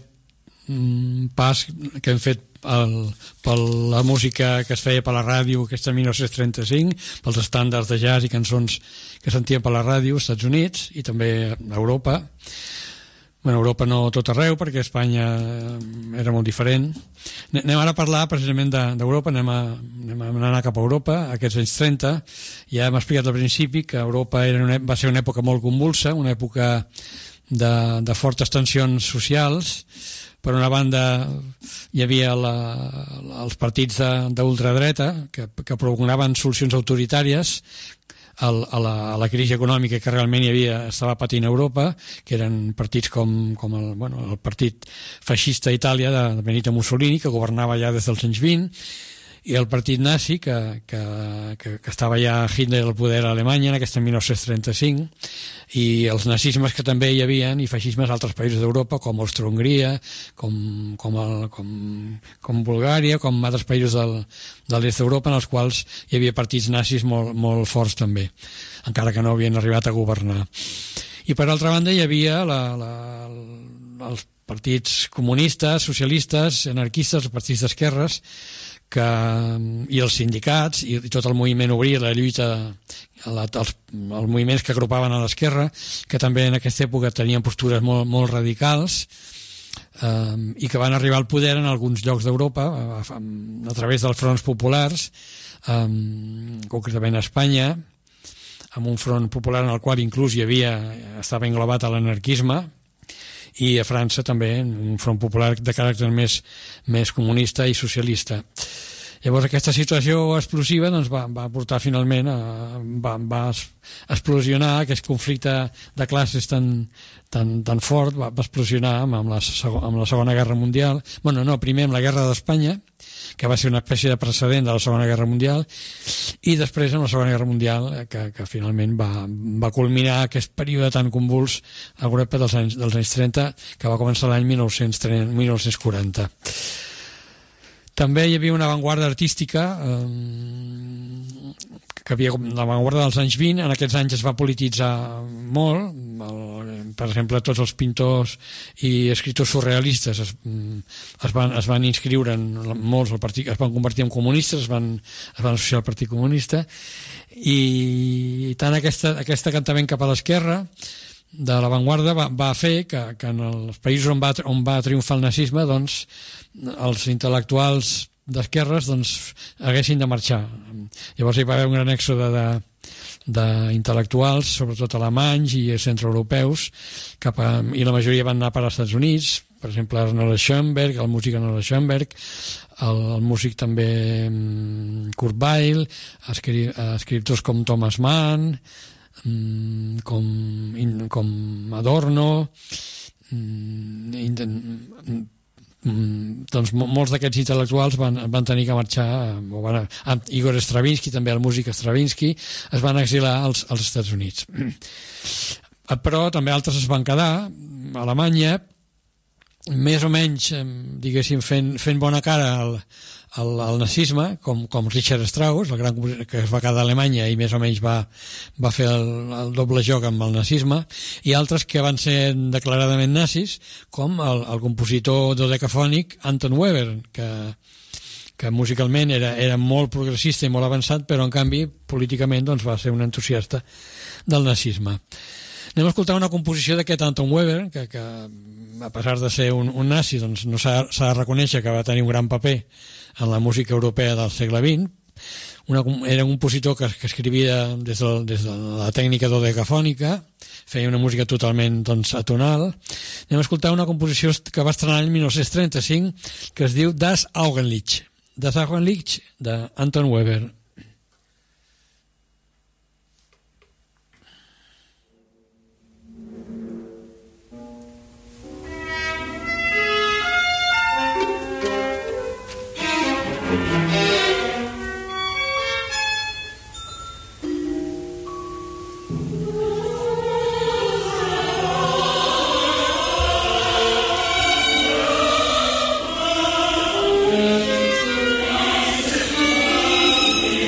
mm, pas que hem fet el, per la música que es feia per la ràdio aquesta dinou trenta-cinc, pels estàndards de jazz i cançons que sentien per la ràdio als Estats Units i també a Europa. Bueno, Europa no tot arreu, perquè Espanya era molt diferent. Anem ara a parlar precisament d'Europa, anem, a, anem a anar cap a Europa, aquests anys trenta. Ja hem explicat al principi que Europa era una, va ser una època molt convulsa, una època de, de fortes tensions socials. Per una banda hi havia la, els partits d'ultradreta que, que procuraven solucions autoritàries El, a, la, a la crisi econòmica que realment hi havia, estava patint a Europa, que eren partits com, com el, bueno, el partit feixista a Itàlia de, de Benito Mussolini, que governava ja des dels anys vint, i el partit nazi que, que, que, que estava ja Hitler al poder a Alemanya en aquesta dinou trenta-cinc, i els nazismes que també hi havia i feixismes a altres països d'Europa com Austro-Hongria, com, com, el, com, com Bulgària, com altres països del, de l'est d'Europa en els quals hi havia partits nazis molt, molt forts també, encara que no havien arribat a governar. I per altra banda hi havia la, la, els partits comunistes, socialistes, anarquistes, els partits d'esquerres, que, i els sindicats i, i tot el moviment obrir, la lluita, la, els, els moviments que agrupaven a l'esquerra, que també en aquesta època tenien postures molt, molt radicals eh, i que van arribar al poder en alguns llocs d'Europa a, a, a través dels fronts populars, eh, concretament a Espanya, amb un front popular en el qual inclús hi havia, estava englobat a l'anarquisme, i a França també un front popular de caràcter més, més comunista i socialista. Llavors aquesta situació explosiva doncs, va, va portar finalment a, va, va explosionar aquest conflicte de classes tan, tan, tan fort, va, va explosionar amb, amb, la, amb la Segona Guerra Mundial. Bueno, no, primer amb la Guerra d'Espanya, que va ser una espècie de precedent de la Segona Guerra Mundial, i després amb la Segona Guerra Mundial, que, que finalment va, va culminar aquest període tan convuls a Europa dels anys, dels anys trenta, que va començar l'any dinou quaranta. També hi havia una avantguarda artística, eh, que havia l'avantguarda dels anys vint, en aquests anys es va polititzar molt, el, per exemple, tots els pintors i escriptors surrealistes es, es, van, es van inscriure en molts, el partit, es van convertir en comunistes, es van, es van associar al Partit Comunista, i tant aquesta, aquest cantament cap a l'esquerra de l'avantguarda va, va fer que, que en els països on va, on va triomfar el nazisme, doncs, els intel·lectuals d'esquerres doncs, haguessin de marxar. Llavors hi va haver un gran èxode de, d'intel·lectuals, sobretot alemanys i centroeuropeus, cap a, i la majoria van anar per als Estats Units, per exemple Arnold Schoenberg, el músic Arnold Schoenberg, el, el músic també Kurt Weill, escri, escriptors com Thomas Mann, com, com Adorno, doncs molts d'aquests intel·lectuals van, van tenir que marxar, o van, Igor Stravinsky, també el músic Stravinsky, es van exilar als, als Estats Units. Però també altres es van quedar a Alemanya, més o menys, diguéssim, fent, fent bona cara al, al, al nazisme, com, com Richard Strauss, el gran que es va quedar a Alemanya i més o menys va, va fer el, el doble joc amb el nazisme, i altres que van ser declaradament nazis, com el, el compositor dodecafònic Anton Weber, que, que musicalment era, era molt progressista i molt avançat, però en canvi políticament doncs, va ser un entusiasta del nazisme. Anem a escoltar una composició d'aquest Anton Weber, que, que a pesar de ser un, un nazi, doncs no s'ha de reconèixer que va tenir un gran paper en la música europea del segle vint. Una, era un compositor que, que escrivia des de, des de la tècnica dodecafònica, feia una música totalment doncs, atonal. Anem a escoltar una composició que va estrenar l'any dinou trenta-cinc, que es diu Das Augenlicht. Das Augenlicht, d'Anton Weber. Thank you.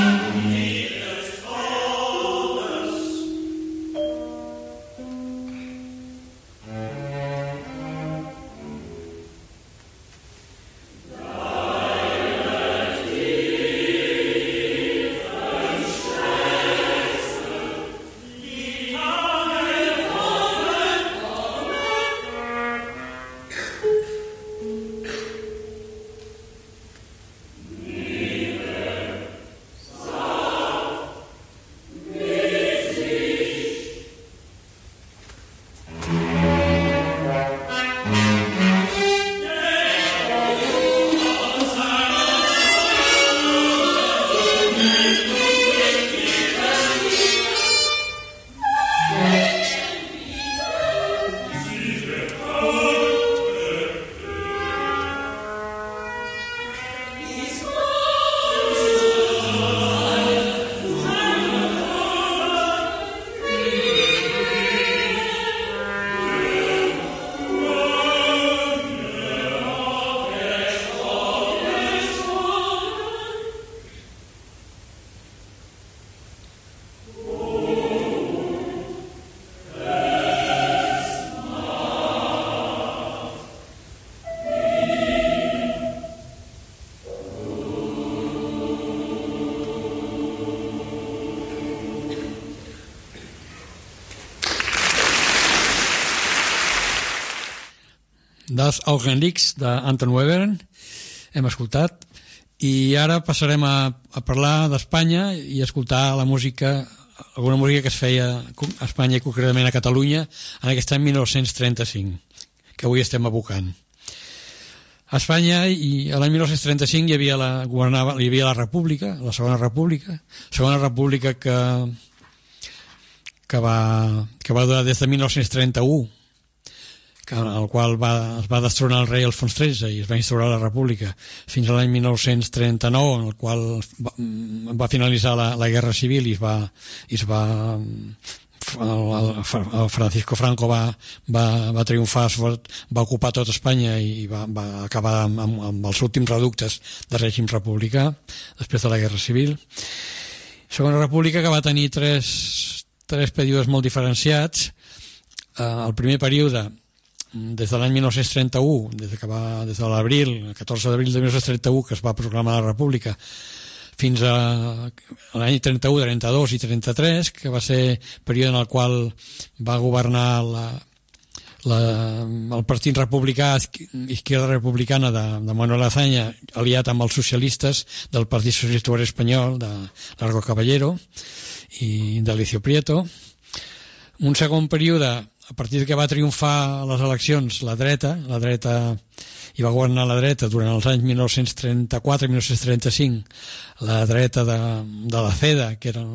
Das Augenlicks d'Anton Webern hem escoltat, i ara passarem a, a parlar d'Espanya i escoltar la música, alguna música que es feia a Espanya i concretament a Catalunya en aquest any mil nou-cents trenta-cinc, que avui estem evocant. A Espanya, i a l'any mil nou-cents trenta-cinc hi havia la, governava, hi havia la República, la Segona República, Segona República que, que, va, que va durar des de mil nou-cents trenta-u, que, el qual va, es va destronar el rei Alfons tretze i es va instaurar la República, fins a l'any mil nou-cents trenta-nou, en el qual va, va finalitzar la, la Guerra Civil i es va, i es va el, el Francisco Franco va, va, va triomfar, va ocupar tot Espanya i va, va acabar amb, amb, amb els últims reductes de règim republicà després de la Guerra Civil. Segona República, que va tenir tres, tres períodes molt diferenciats. Eh, el primer període, des de l'any mil nou-cents trenta-u, des de, que va, des de l'abril, el catorze d'abril de mil nou-cents trenta-u, que es va proclamar la República, fins a l'any trenta-u, trenta-dos i trenta-tres, que va ser període en el qual va governar la, la, el Partit Republicà, Izquierda Republicana de, de Manuel Azaña, aliat amb els socialistes del Partit Socialista Obrer Espanyol, de Largo Caballero i d'Alicio Prieto. Un segon període, a partir que va triomfar a les eleccions la dreta, la dreta i va governar la dreta durant els anys mil nou-cents trenta-quatre i mil nou-cents trenta-cinc, la dreta de, de la CEDA, que era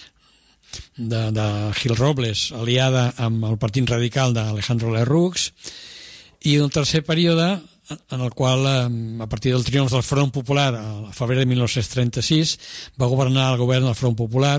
de, de Gil Robles, aliada amb el Partit Radical d'Alejandro Lerroux, i un tercer període en el qual, a partir del triomf del Front Popular, a febrer de mil nou-cents trenta-sis, va governar el govern del Front Popular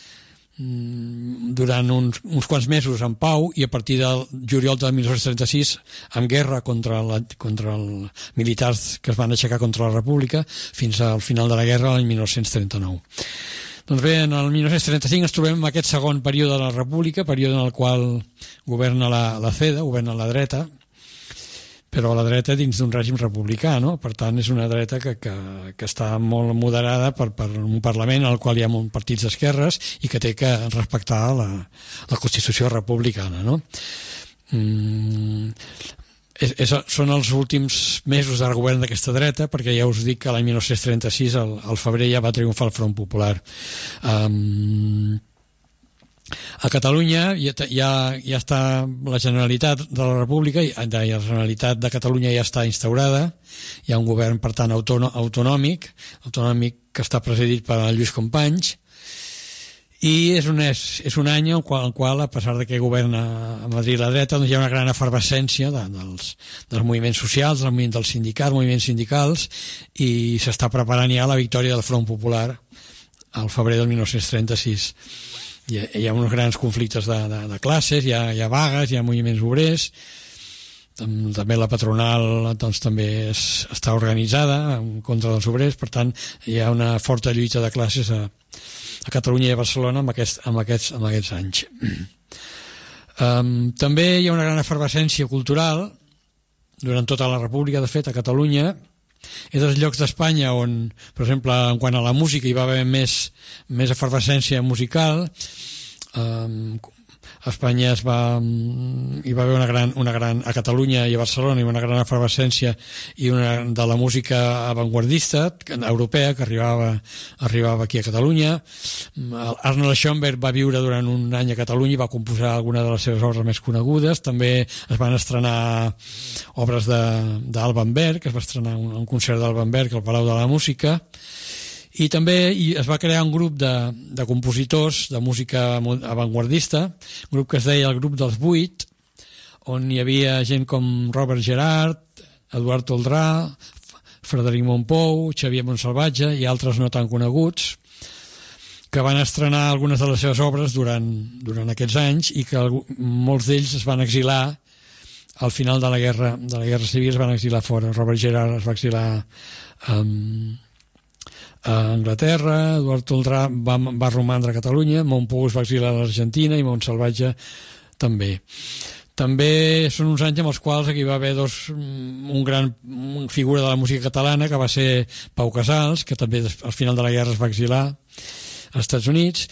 durant uns, uns quants mesos en pau, i a partir del juliol de mil nou-cents trenta-sis amb guerra contra, la, contra els militars que es van aixecar contra la República, fins al final de la guerra l'any mil nou-cents trenta-nou. Doncs bé, en el mil nou-cents trenta-cinc ens trobem en aquest segon període de la República, període en el qual governa la, la CEDA, governa la dreta, però la dreta dins d'un règim republicà, no? Per tant, és una dreta que, que, que està molt moderada per, per un Parlament al qual hi ha partits d'esquerres i que té que respectar la, la Constitució republicana, no? Mm, és, és, són els últims mesos de govern d'aquesta dreta, perquè ja us dic que l'any mil nou-cents trenta-sis, al, al febrer, ja va triomfar el Front Popular. Um, A Catalunya ja, ja, ja està la Generalitat de la República, i la Generalitat de Catalunya ja està instaurada, hi ha un govern, per tant, autonòmic, autonòmic que està presidit per Lluís Companys, i és un, és, és un any en qual, en qual, a pesar de que governa a Madrid la dreta, doncs hi ha una gran efervescència de, dels, dels moviments socials, del moviment dels sindicats, moviments sindicals, i s'està preparant ja la victòria del Front Popular al febrer del mil nou-cents trenta-sis. Hi ha, hi ha uns grans conflictes de, de, de classes, hi ha, hi ha vagues, hi ha moviments obrers, també la patronal doncs, també és, està organitzada en contra dels obrers, per tant hi ha una forta lluita de classes a, a Catalunya i a Barcelona amb aquests, amb aquests, amb aquests anys. Um, també hi ha una gran efervescència cultural durant tota la República, de fet, a Catalunya. És dels llocs d'Espanya on, per exemple, en quant a la música hi va haver més, més efervescència musical. Um, a Espanya es va, hi va haver una gran, una gran, a Catalunya i a Barcelona hi va una gran efervescència i una, de la música avantguardista europea que arribava, arribava aquí a Catalunya. Arnold Schoenberg va viure durant un any a Catalunya i va composar alguna de les seves obres més conegudes. També es van estrenar obres d'Alban Berg, es va estrenar un, un concert d'Alban Berg al Palau de la Música. I també es va crear un grup de, de compositors de música avantguardista, un grup que es deia el Grup dels Vuit, on hi havia gent com Robert Gerard, Eduard Toldrà, Frederic Montpou, Xavier Montsalvatge i altres no tan coneguts, que van estrenar algunes de les seves obres durant, durant aquests anys i que molts d'ells es van exilar al final de la guerra, de la guerra civil, es van exilar fora. Robert Gerard es va exilar um, a Anglaterra, Eduard Toldrà va, va romandre a Catalunya, Montpou es va exilar a l'Argentina i Montsalvatge també. També són uns anys en els quals aquí va haver dos, un gran una figura de la música catalana que va ser Pau Casals, que també al final de la guerra es va exilar als Estats Units,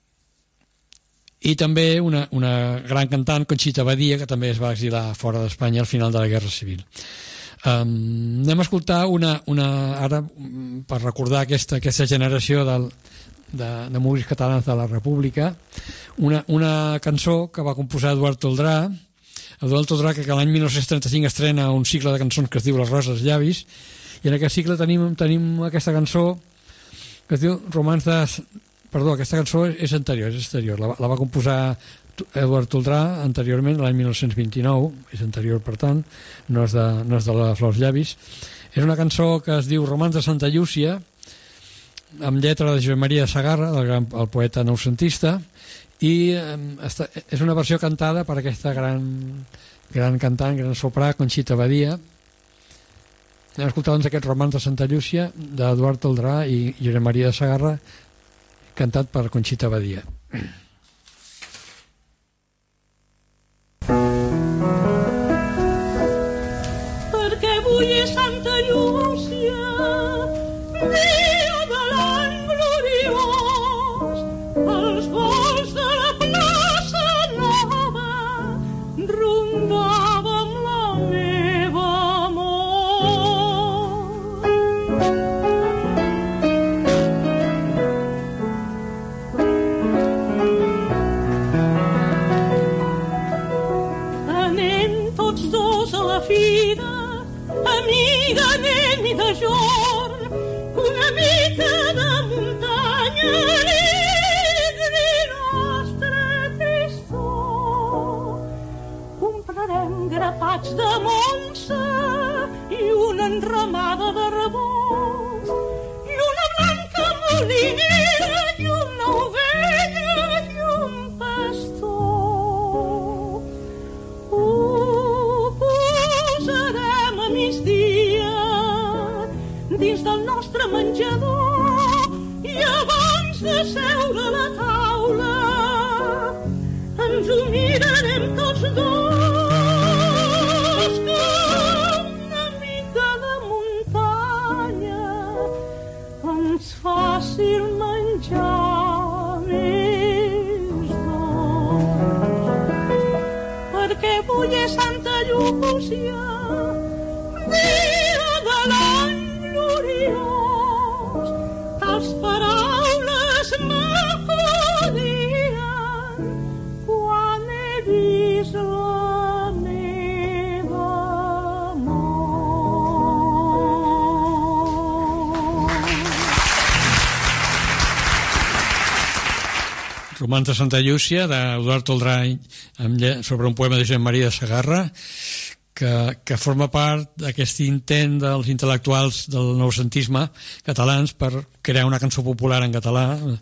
i també una, una gran cantant, Conxita Badia, que també es va exilar fora d'Espanya al final de la guerra civil. Um, anem a escoltar una, una, ara per recordar aquesta, aquesta generació del, de, de músics catalans de la República, una, una cançó que va composar Eduard Toldrà. Eduard Toldrà, que l'any dinou trenta-cinc estrena un cicle de cançons que es diu Les roses als llavis, i en aquest cicle tenim, tenim aquesta cançó que es diu Romans de... Perdó, aquesta cançó és anterior, és exterior, la, la va composar Eduard Toldrà anteriorment, l'any dinou vint-i-nou, és anterior, per tant, no és de, no és de la Flors Llavis. És una cançó que es diu Romans de Santa Llúcia, amb lletra de Josep Maria de Sagarra, el, gran, el poeta noucentista, i eh, esta, és una versió cantada per aquesta gran, gran cantant, gran soprà, Conxita Badia. Anem a escoltar doncs aquest Romans de Santa Llúcia d'Eduard Toldrà i Josep Maria de Sagarra, cantat per Conxita Badia. Perquè avui és Santa Llúcia, dia de l'any gloriós, els vols de la plaça nova rondàvem la meva amor. Anem tots dos a la fira, amiga, anem i de jorn, una mica de muntanya, alegre nostre tristor. Comprarem grapats de molsa i una enramada de rebots, i una blanca molinera i una ovella i un pastor. Ho posarem a migdia dins del nostre menjador i abans de seure a la taula ens ho mirarem tots dos, que una mica de muntanya ens faci el menjar més dolç. Perquè avui és Santa Llúcia, dia de l'any gloriós, tals paraules m'acudien quan he vist la meva amor. Romans de Santa Llúcia, d'Eduard Toldrà, sobre un poema de Josep Maria de Sagarra, que, que forma part d'aquest intent dels intel·lectuals del noucentisme catalans per crear una cançó popular en català,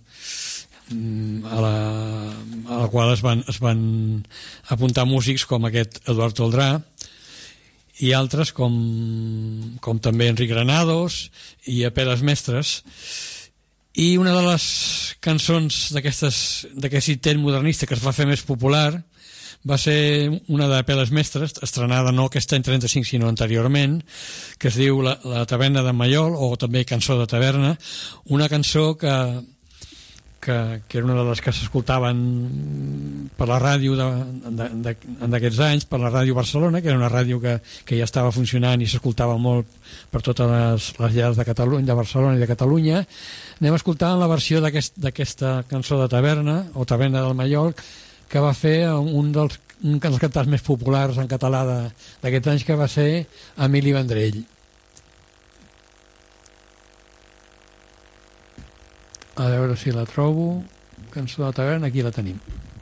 a la, a la qual es van, es van apuntar músics com aquest Eduard Toldrà i altres com, com també Enric Granados i a Peres Mestres. I una de les cançons d'aquest intent modernista que es va fer més popular va ser una de Peles Mestres, estrenada no aquest any trenta-cinc sinó anteriorment, que es diu La, la taverna d'en Mallol, o també Cançó de taverna, una cançó que, que, que era una de les que s'escoltaven per la ràdio d'aquests anys, per la ràdio Barcelona, que era una ràdio que, que ja estava funcionant i s'escoltava molt per totes les, les llars de Catalunya, de Barcelona i de Catalunya. Anem a escoltar la versió d'aquesta aquest, Cançó de taverna, o Taverna del Mallol, que va fer un dels, un dels cantants més populars en català d'aquests anys, que va ser Emili Vendrell. A veure si la trobo. Cançó de taverna, aquí la tenim.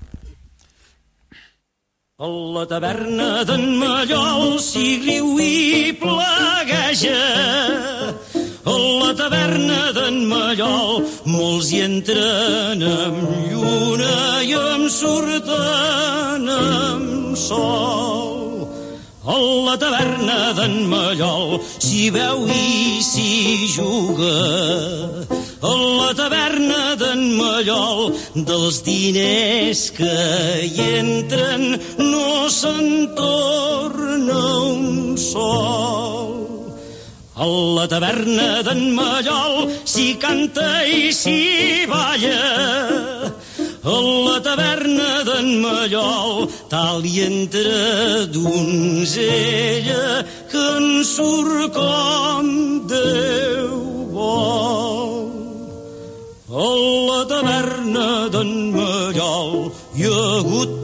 A la taverna d'en Mallol s'hi riu i plegueja. A la taverna d'en Mallol molts hi entren amb lluna i em surten amb sol. A la taverna d'en Mallol s'hi veu i s'hi juga. A la taverna d'en Mallol dels diners que hi entren no se'n torna un sol. A la taverna d'en Mallol s'hi canta i s'hi balla. A la taverna d'en Mallol tal hi entra donzella que en surt com Déu vol. A la taverna d'en Mallol hi ha hagut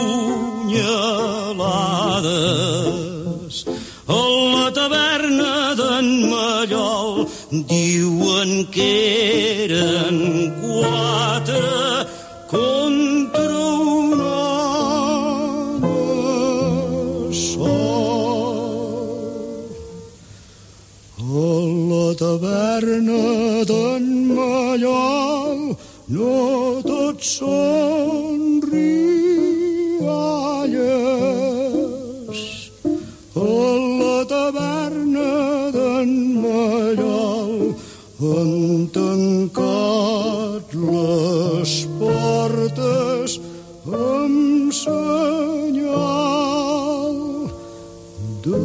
punyalades. A la taverna d'en Mallol diuen que eren quatre contra un home sol. A la taverna d'en Mallol no tots són rialles. A la taverna d'en Mallol han tancat les portes amb senyal de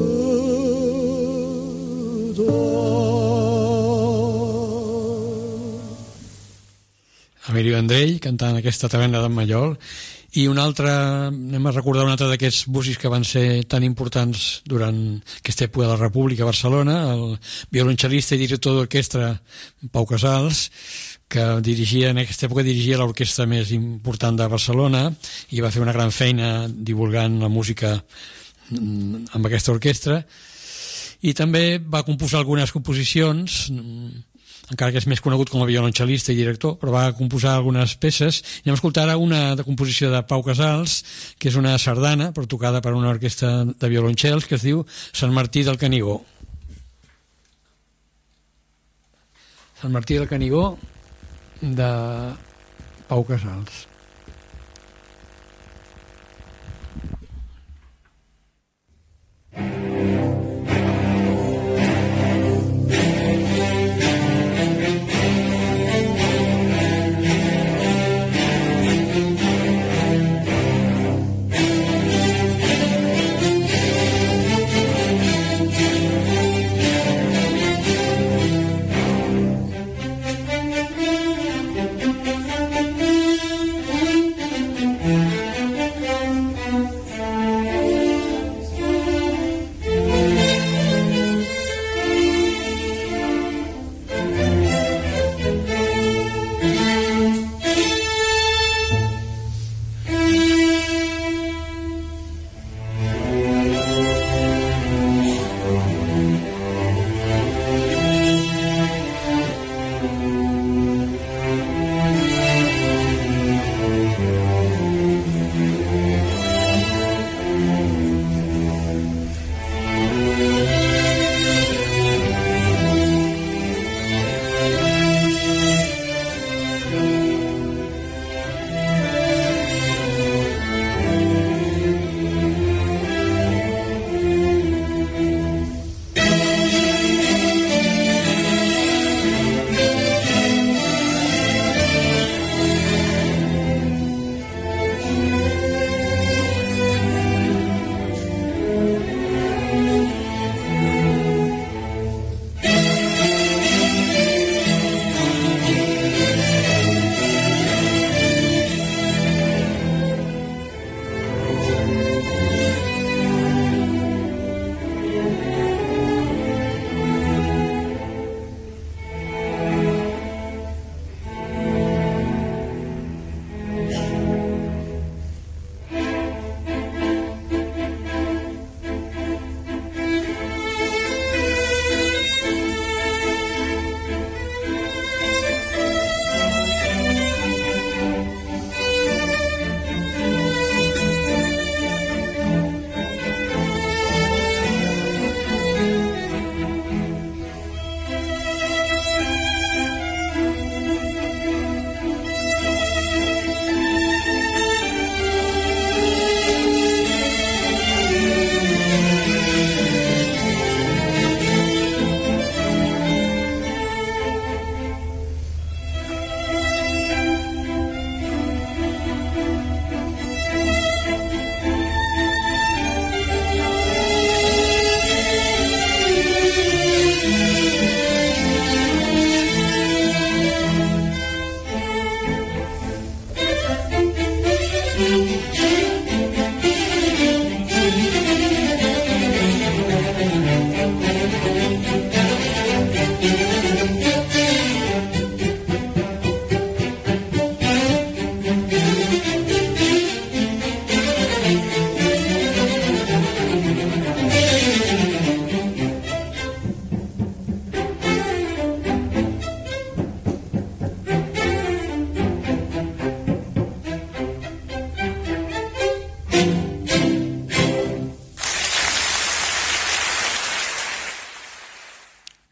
dol. Emili Vendrell cantant aquesta taverna d'en Mallol. I un altre, anem a recordar un altre d'aquests músics que van ser tan importants durant aquesta època de la República a Barcelona, el violoncel·lista i director d'orquestra Pau Casals, que dirigia, en aquesta època dirigia l'orquestra més important de Barcelona i va fer una gran feina divulgant la música amb aquesta orquestra. I també va composar algunes composicions, encara que és més conegut com a violoncel·lista i director, però va composar algunes peces. I anem a escoltar ara una de composició de Pau Casals, que és una sardana, però tocada per una orquestra de violoncels, que es diu Sant Martí del Canigó. Sant Martí del Canigó, de Pau Casals. Thank you.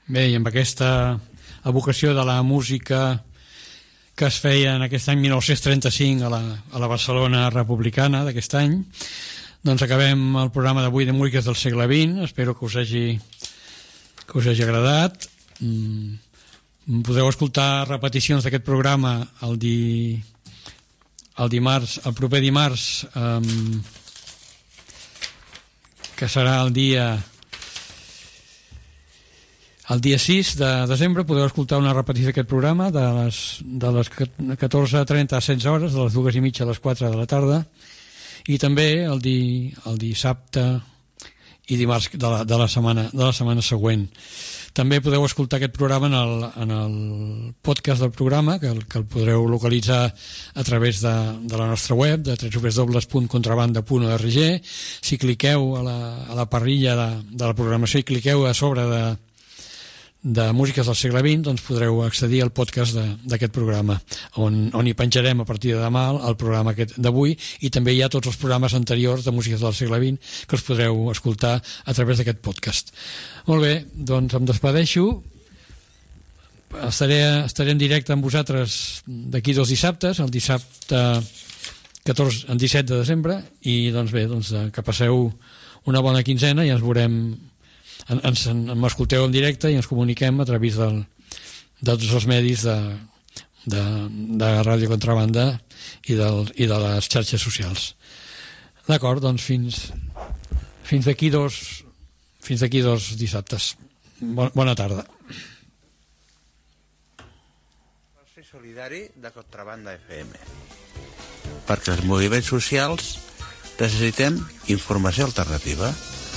Bé, i amb aquesta evocació de la música que es feia en aquest any mil nou-cents trenta-cinc a la, a la Barcelona republicana d'aquest any, doncs acabem el programa d'avui de Músiques del segle vint. Espero que us hagi, que us hagi agradat. Mm, podeu escoltar repeticions d'aquest programa el, di, el dimarts, el proper dimarts, um, que serà el dia el dia sis de desembre. Podeu escoltar una repetició d'aquest programa de les, de les catorze trenta a setze hores, de les dues i mitja a les quatre de la tarda, i també el, di, el dissabte i dimarts de la, de la, setmana, de la setmana següent. També podeu escoltar aquest programa en el, en el podcast del programa, que el, que el podreu localitzar a través de, de la nostra web, de w w w punt contrabanda punt org. Si cliqueu a la, a la parrilla de, de la programació i cliqueu a sobre de de Músiques del segle vint, doncs podreu accedir al podcast d'aquest programa, on, on hi penjarem a partir de demà el programa d'avui, i també hi ha tots els programes anteriors de Músiques del segle vint que els podreu escoltar a través d'aquest podcast. Molt bé, doncs em despedeixo. Estaré, estaré en directe amb vosaltres d'aquí dos dissabtes, el dissabte catorze, el disset de desembre, i doncs bé, doncs, que passeu una bona quinzena i ens veurem. Ens, ens escolteu en directe i ens comuniquem a través del, de tots els medis de, de, de Ràdio Contrabanda i, del, i de les xarxes socials. D'acord, doncs fins, fins d'aquí dos, fins d'aquí dos dissabtes. Bona, bona tarda. Soci solidari de Contrabanda F M. Perquè els moviments socials necessitem informació alternativa.